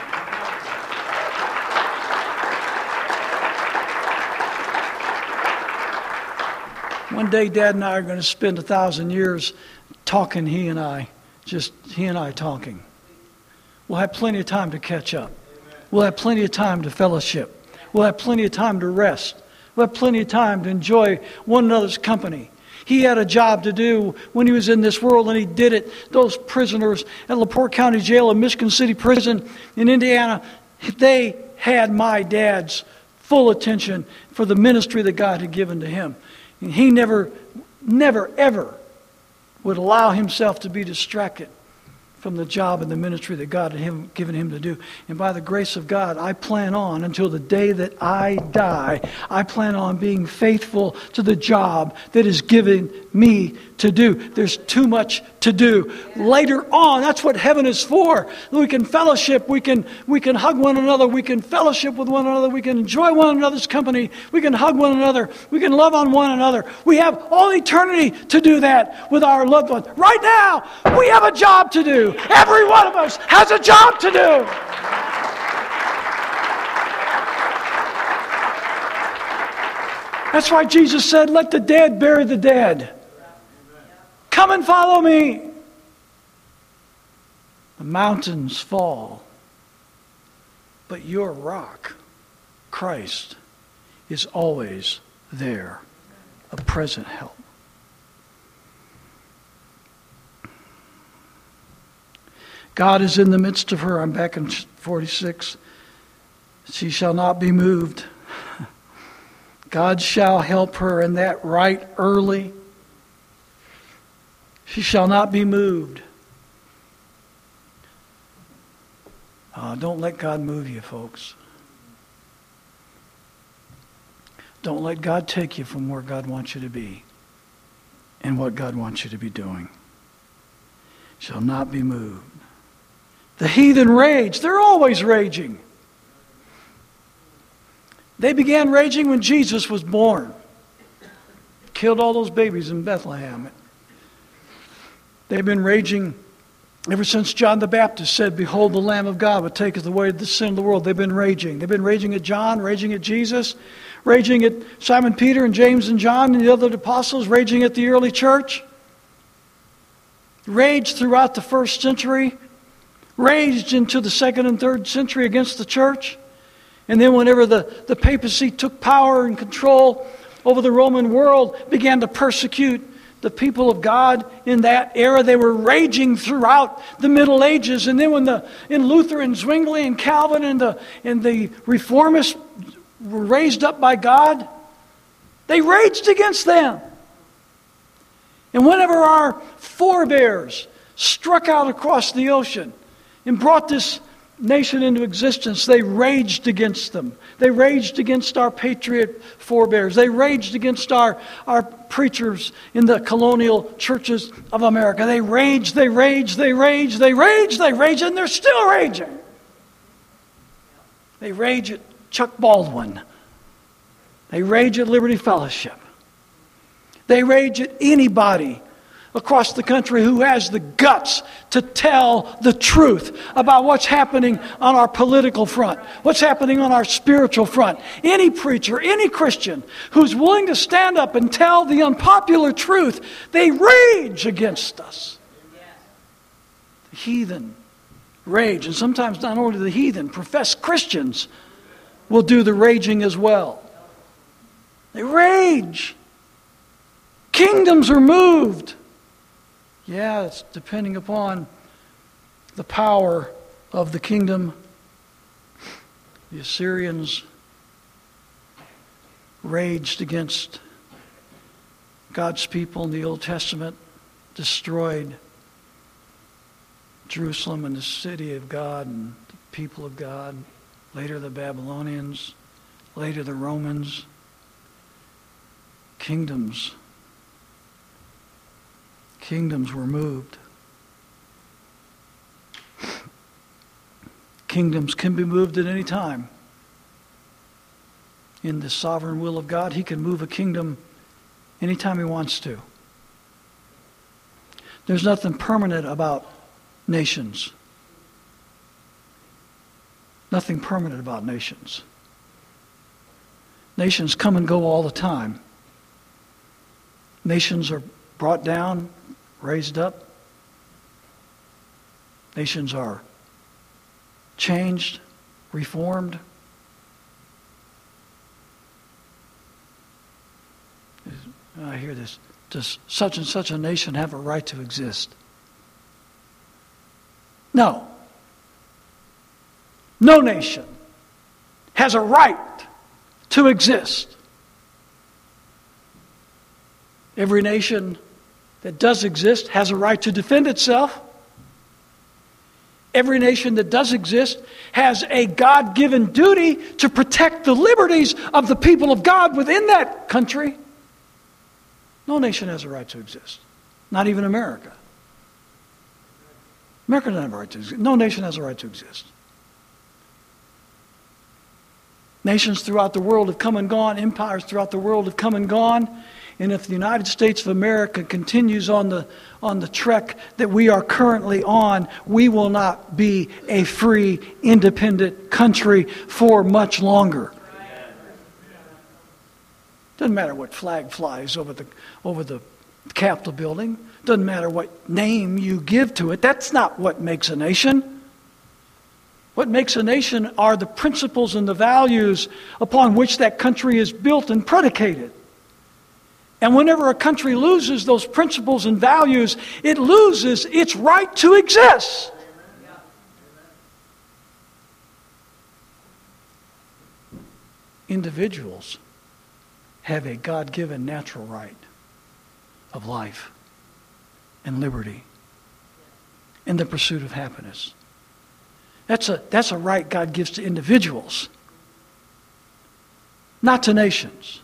Speaker 1: One day, Dad and I are going to spend a thousand years talking, he and I, just he and I talking. We'll have plenty of time to catch up. We'll have plenty of time to fellowship. We'll have plenty of time to rest. We'll have plenty of time to enjoy one another's company. He had a job to do when he was in this world, and he did it. Those prisoners at LaPorte County Jail and Michigan City Prison in Indiana, they had my dad's full attention for the ministry that God had given to him. And he never, never, ever would allow himself to be distracted from the job and the ministry that God had him, given him to do. And by the grace of God, I plan on, until the day that I die, I plan on being faithful to the job that is given me to do. There's too much to do. Later on, that's what heaven is for. We can fellowship, we can, we can hug one another, we can fellowship with one another, we can enjoy one another's company, we can hug one another, we can love on one another. We have all eternity to do that with our loved ones. Right now, we have a job to do. Every one of us has a job to do. That's why Jesus said, let the dead bury the dead. Come and follow me. The mountains fall, but your rock, Christ, is always there, a present help. God is in the midst of her. I'm back in forty-six. She shall not be moved. God shall help her, and that right early. She shall not be moved. Uh, don't let God move you, folks. Don't let God take you from where God wants you to be and what God wants you to be doing. Shall not be moved. The heathen rage. They're always raging. They began raging when Jesus was born. Killed all those babies in Bethlehem. They've been raging ever since John the Baptist said, behold the Lamb of God which taketh away the sin of the world. They've been raging. They've been raging at John, raging at Jesus, raging at Simon Peter and James and John and the other apostles, raging at the early church. Raged throughout the first century. Raged into the second and third century against the church. And then whenever the, the papacy took power and control over the Roman world, began to persecute the people of God in that era, they were raging throughout the Middle Ages. And then when the in Luther and Zwingli and Calvin and the and the Reformists were raised up by God, they raged against them. And whenever our forebears struck out across the ocean and brought this nation into existence, they raged against them. They raged against our patriot forebears. They raged against our, our preachers in the colonial churches of America. They raged, they raged, they raged, they raged, they raged, and they're still raging. They rage at Chuck Baldwin. They rage at Liberty Fellowship. They rage at anybody across the country who has the guts to tell the truth about what's happening on our political front, what's happening on our spiritual front. Any preacher, any Christian who's willing to stand up and tell the unpopular truth, they rage against us. The heathen rage, and sometimes not only the heathen, professed Christians will do the raging as well. They rage. Kingdoms are moved. Yeah, it's depending upon the power of the kingdom. The Assyrians raged against God's people in the Old Testament, destroyed Jerusalem and the city of God and the people of God. Later the Babylonians, later the Romans. Kingdoms. Kingdoms were moved. Kingdoms can be moved at any time. In the sovereign will of God, He can move a kingdom anytime He wants to. There's nothing permanent about nations. Nothing permanent about nations. Nations come and go all the time. Nations are brought down, raised up. Nations are changed, reformed. I hear this. Does such and such a nation have a right to exist? No. No nation has a right to exist. Every nation that does exist has a right to defend itself. Every nation that does exist has a God-given duty to protect the liberties of the people of God within that country. No nation has a right to exist. Not even America. America doesn't have a right to exist. No nation has a right to exist. Nations throughout the world have come and gone. Empires throughout the world have come and gone. And if the United States of America continues on the on the trek that we are currently on, we will not be a free, independent country for much longer. Doesn't matter what flag flies over the over the Capitol building. Doesn't matter what name you give to it. That's not what makes a nation. What makes a nation are the principles and the values upon which that country is built and predicated. And whenever a country loses those principles and values, it loses its right to exist. Individuals have a God-given natural right of life and liberty and the pursuit of happiness. That's a, that's a right God gives to individuals, not to nations.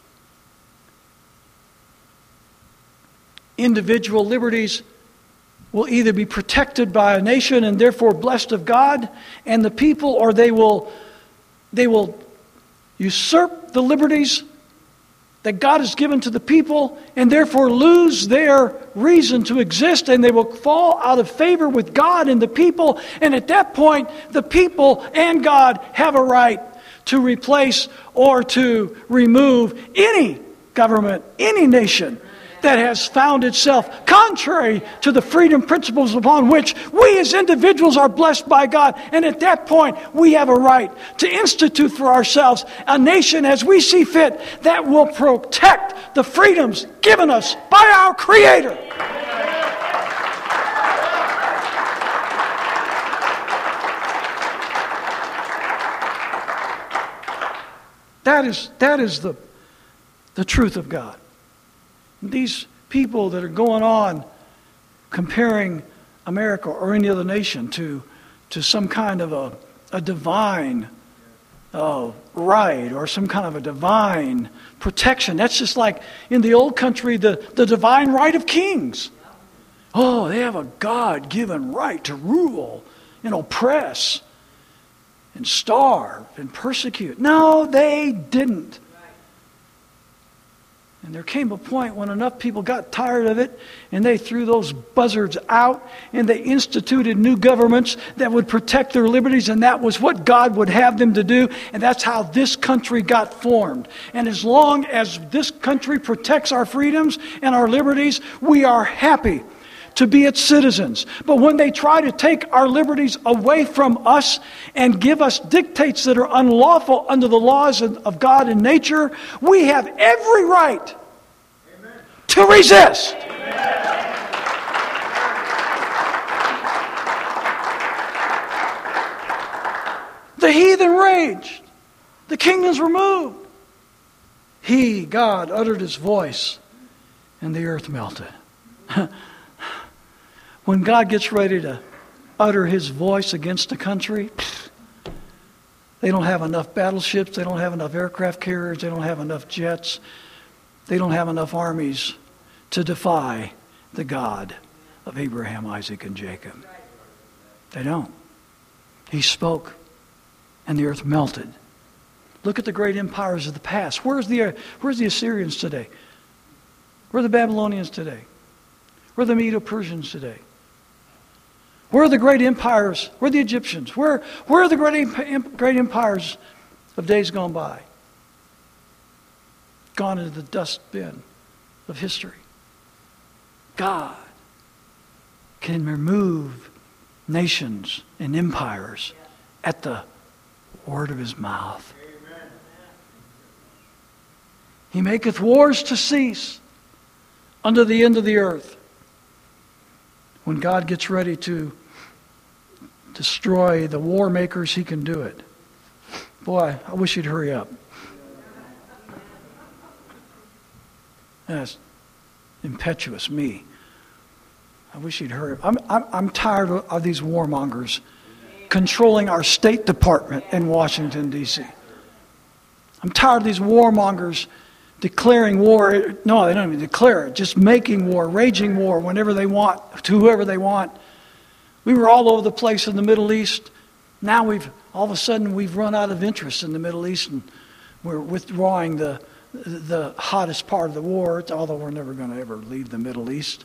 Speaker 1: Individual liberties will either be protected by a nation and therefore blessed of God and the people, or they will, they will usurp the liberties that God has given to the people and therefore lose their reason to exist, and they will fall out of favor with God and the people. And at that point, the people and God have a right to replace or to remove any government, any nation that has found itself contrary to the freedom principles upon which we as individuals are blessed by God. And at that point, we have a right to institute for ourselves a nation as we see fit that will protect the freedoms given us by our Creator. That is, that is the, the truth of God. These people that are going on comparing America or any other nation to, to some kind of a, a divine uh, right or some kind of a divine protection. That's just like in the old country, the, the divine right of kings. Oh, they have a God-given right to rule and oppress and starve and persecute. No, they didn't. And there came a point when enough people got tired of it and they threw those buzzards out and they instituted new governments that would protect their liberties, and that was what God would have them to do, and that's how this country got formed. And as long as this country protects our freedoms and our liberties, we are happy to be its citizens. But when they try to take our liberties away from us and give us dictates that are unlawful under the laws of God and nature, we have every right Amen. To resist. Amen. The heathen raged. The kingdoms were moved. He, God, uttered his voice, and the earth melted. When God gets ready to utter his voice against a country, they don't have enough battleships, they don't have enough aircraft carriers, they don't have enough jets, they don't have enough armies to defy the God of Abraham, Isaac, and Jacob. They don't. He spoke, and the earth melted. Look at the great empires of the past. Where's the, where's the Assyrians today? Where are the Babylonians today? Where are the Medo-Persians today? Where are the great empires? Where are the Egyptians? Where, where are the great, great empires of days gone by? Gone into the dustbin of history. God can remove nations and empires at the word of his mouth. He maketh wars to cease under the end of the earth. When God gets ready to destroy the war makers, he can do it. Boy, I wish he'd hurry up. That's impetuous me. I wish he'd hurry up. I'm, I'm, I'm tired of, of these warmongers controlling our State Department in Washington, D C I'm tired of these warmongers declaring war. No, they don't even declare it. Just making war, raging war whenever they want, to whoever they want. We were all over the place in the Middle East. Now we've, all of a sudden, we've run out of interest in the Middle East, and we're withdrawing the, the hottest part of the war, although we're never going to ever leave the Middle East.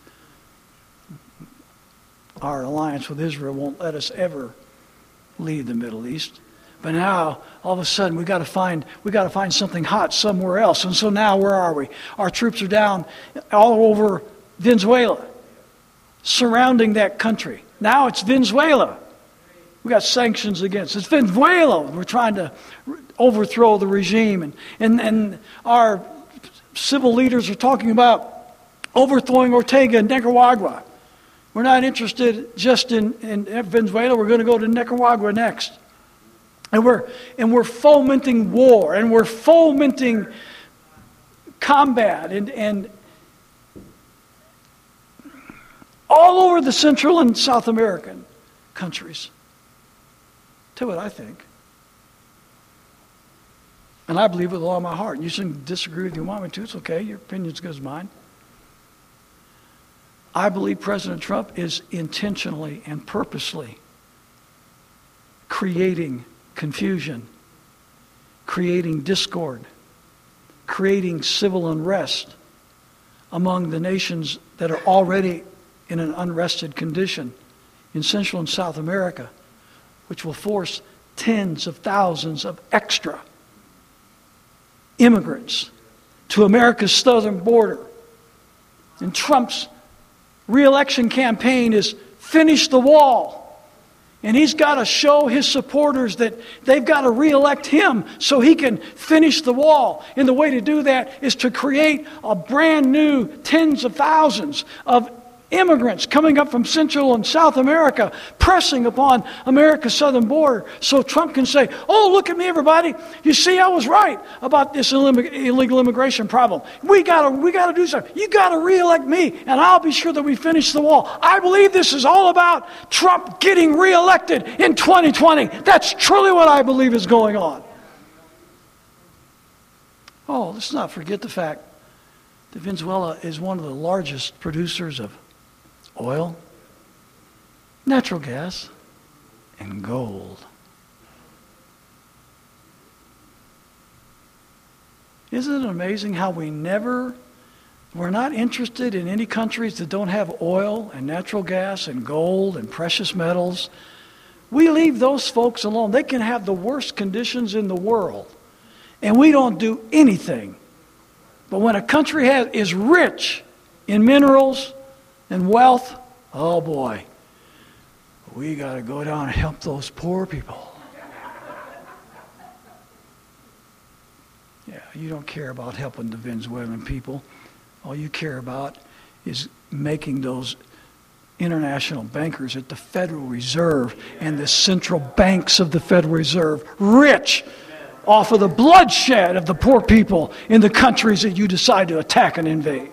Speaker 1: Our alliance with Israel won't let us ever leave the Middle East. But now, all of a sudden, we got to find we got to find something hot somewhere else. And so now, where are we? Our troops are down all over Venezuela, surrounding that country. Now it's Venezuela. We got sanctions against. It's Venezuela. We're trying to overthrow the regime, and and and our civil leaders are talking about overthrowing Ortega in Nicaragua. We're not interested just in, in Venezuela. We're going to go to Nicaragua next. And we're, and we're fomenting war, and we're fomenting combat, and, and all over the Central and South American countries. Tell you what I think. And I believe with all my heart. You shouldn't disagree with me if you want me to. It's okay. Your opinion's as good as mine. I believe President Trump is intentionally and purposely creating confusion, creating discord, creating civil unrest among the nations that are already in an unrested condition in Central and South America, which will force tens of thousands of extra immigrants to America's southern border. And Trump's re-election campaign is finish the wall. And he's got to show his supporters that they've got to re-elect him so he can finish the wall. And the way to do that is to create a brand new tens of thousands of immigrants coming up from Central and South America, pressing upon America's southern border, so Trump can say, oh, look at me, everybody. You see, I was right about this illegal immigration problem. We gotta, we gotta do something. You gotta re-elect me, and I'll be sure that we finish the wall. I believe this is all about Trump getting re-elected in twenty twenty. That's truly what I believe is going on. Oh, let's not forget the fact that Venezuela is one of the largest producers of oil, natural gas, and gold. Isn't it amazing how we never, we're not interested in any countries that don't have oil and natural gas and gold and precious metals. We leave those folks alone. They can have the worst conditions in the world, and we don't do anything. But when a country has, is rich in minerals and wealth Oh boy, we got to go down and help those poor people. Yeah, you don't care about helping the Venezuelan people. All you care about is making those international bankers at the Federal Reserve and the central banks of the Federal Reserve rich off of the bloodshed of the poor people in the countries that you decide to attack and invade.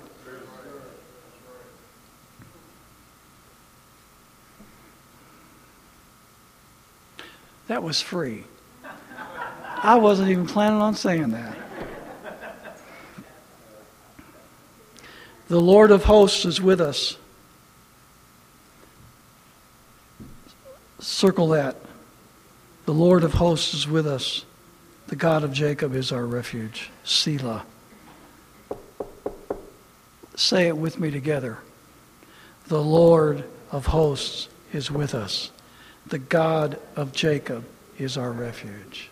Speaker 1: That was free. I wasn't even planning on saying that. The Lord of hosts is with us. Circle that. The Lord of hosts is with us. The God of Jacob is our refuge. Selah. Say it with me together. The Lord of hosts is with us. The God of Jacob is our refuge.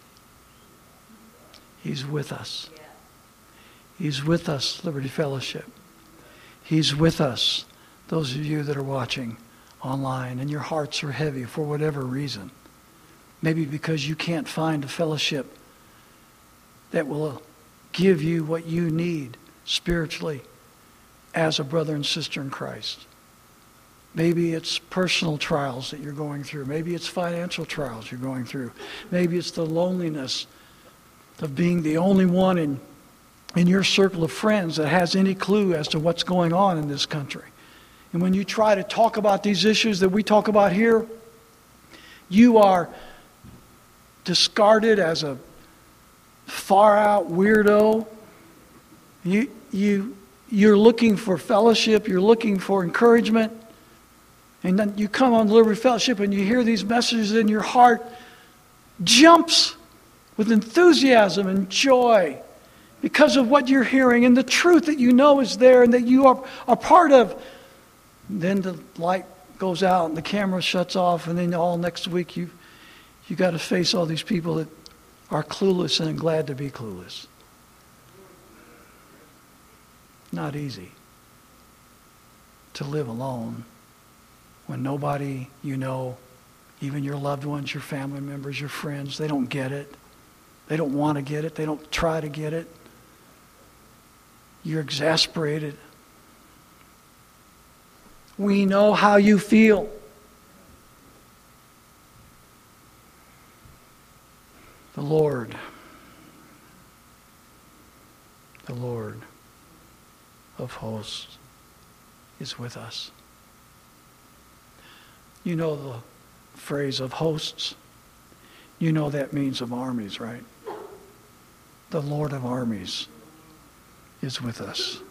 Speaker 1: He's with us. He's with us, Liberty Fellowship. He's with us, those of you that are watching online and your hearts are heavy for whatever reason. Maybe because you can't find a fellowship that will give you what you need spiritually as a brother and sister in Christ. Maybe it's personal trials that you're going through. Maybe it's financial trials you're going through. Maybe it's the loneliness of being the only one in, in your circle of friends that has any clue as to what's going on in this country. And when you try to talk about these issues that we talk about here, you are discarded as a far-out weirdo. You, you, you're looking for fellowship. You're looking for encouragement. And then you come on Liberty Fellowship and you hear these messages and your heart jumps with enthusiasm and joy because of what you're hearing and the truth that you know is there and that you are a part of. Then the light goes out and the camera shuts off, and then all next week you you got to face all these people that are clueless and glad to be clueless. Not easy to live alone when nobody you know, even your loved ones, your family members, your friends, they don't get it. They don't want to get it. They don't try to get it. You're exasperated. We know how you feel. The Lord, the Lord of hosts is with us. You know the phrase of hosts. You know that means of armies, right? The Lord of armies is with us.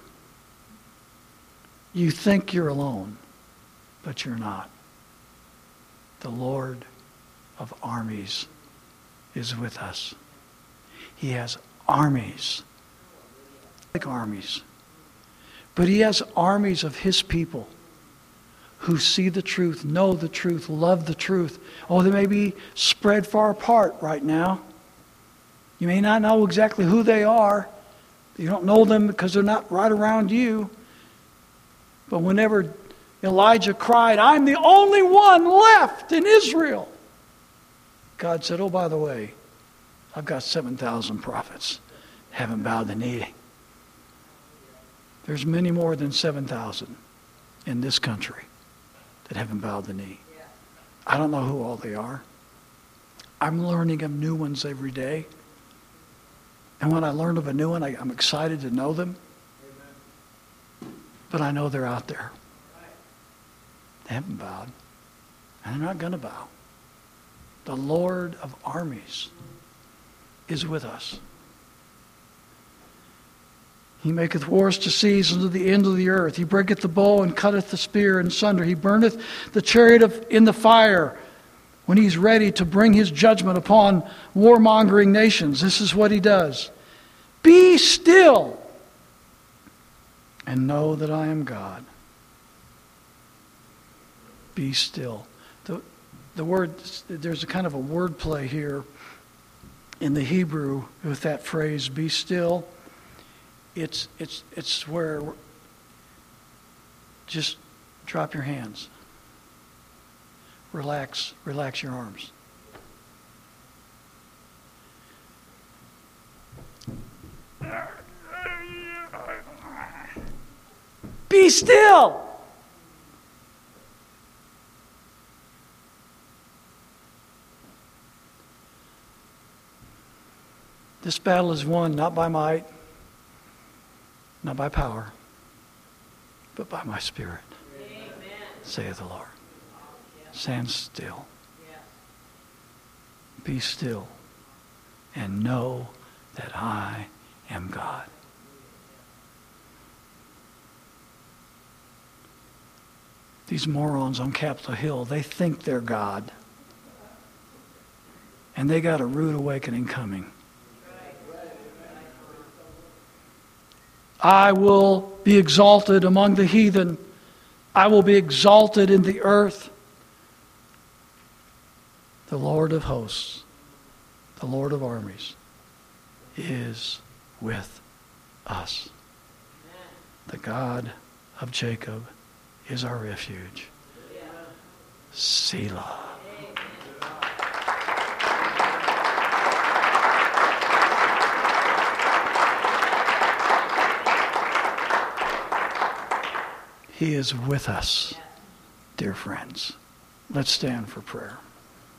Speaker 1: You think you're alone, but you're not. The Lord of armies is with us. He has armies, like armies. But he has armies of his people who see the truth, know the truth, love the truth. Oh, they may be spread far apart right now. You may not know exactly who they are. You don't know them because they're not right around you. But whenever Elijah cried, I'm the only one left in Israel, God said, oh, by the way, I've got seven thousand prophets haven't bowed the knee. There's many more than seven thousand in this country that haven't bowed the knee. I don't know who all they are. I'm learning of new ones every day. And when I learn of a new one, I, I'm excited to know them. But I know they're out there. They haven't bowed. And they're not going to bow. The Lord of armies is with us. He maketh wars to cease unto the end of the earth. He breaketh the bow and cutteth the spear in sunder. He burneth the chariot of, in the fire when he's ready to bring his judgment upon warmongering nations. This is what he does. Be still and know that I am God. Be still. The, the word, there's a kind of a word play here in the Hebrew with that phrase, be still. It's, it's, it's where, just drop your hands. relax, relax your arms. Be still. This battle is won not by might, not by power, but by my Spirit, Amen. Saith the Lord. Stand still. Be still and know that I am God. These morons on Capitol Hill, they think they're God. And they got a rude awakening coming. I will be exalted among the heathen. I will be exalted in the earth. The Lord of hosts, the Lord of armies, is with us. The God of Jacob is our refuge. Selah. He is with us, dear friends. Let's stand for prayer.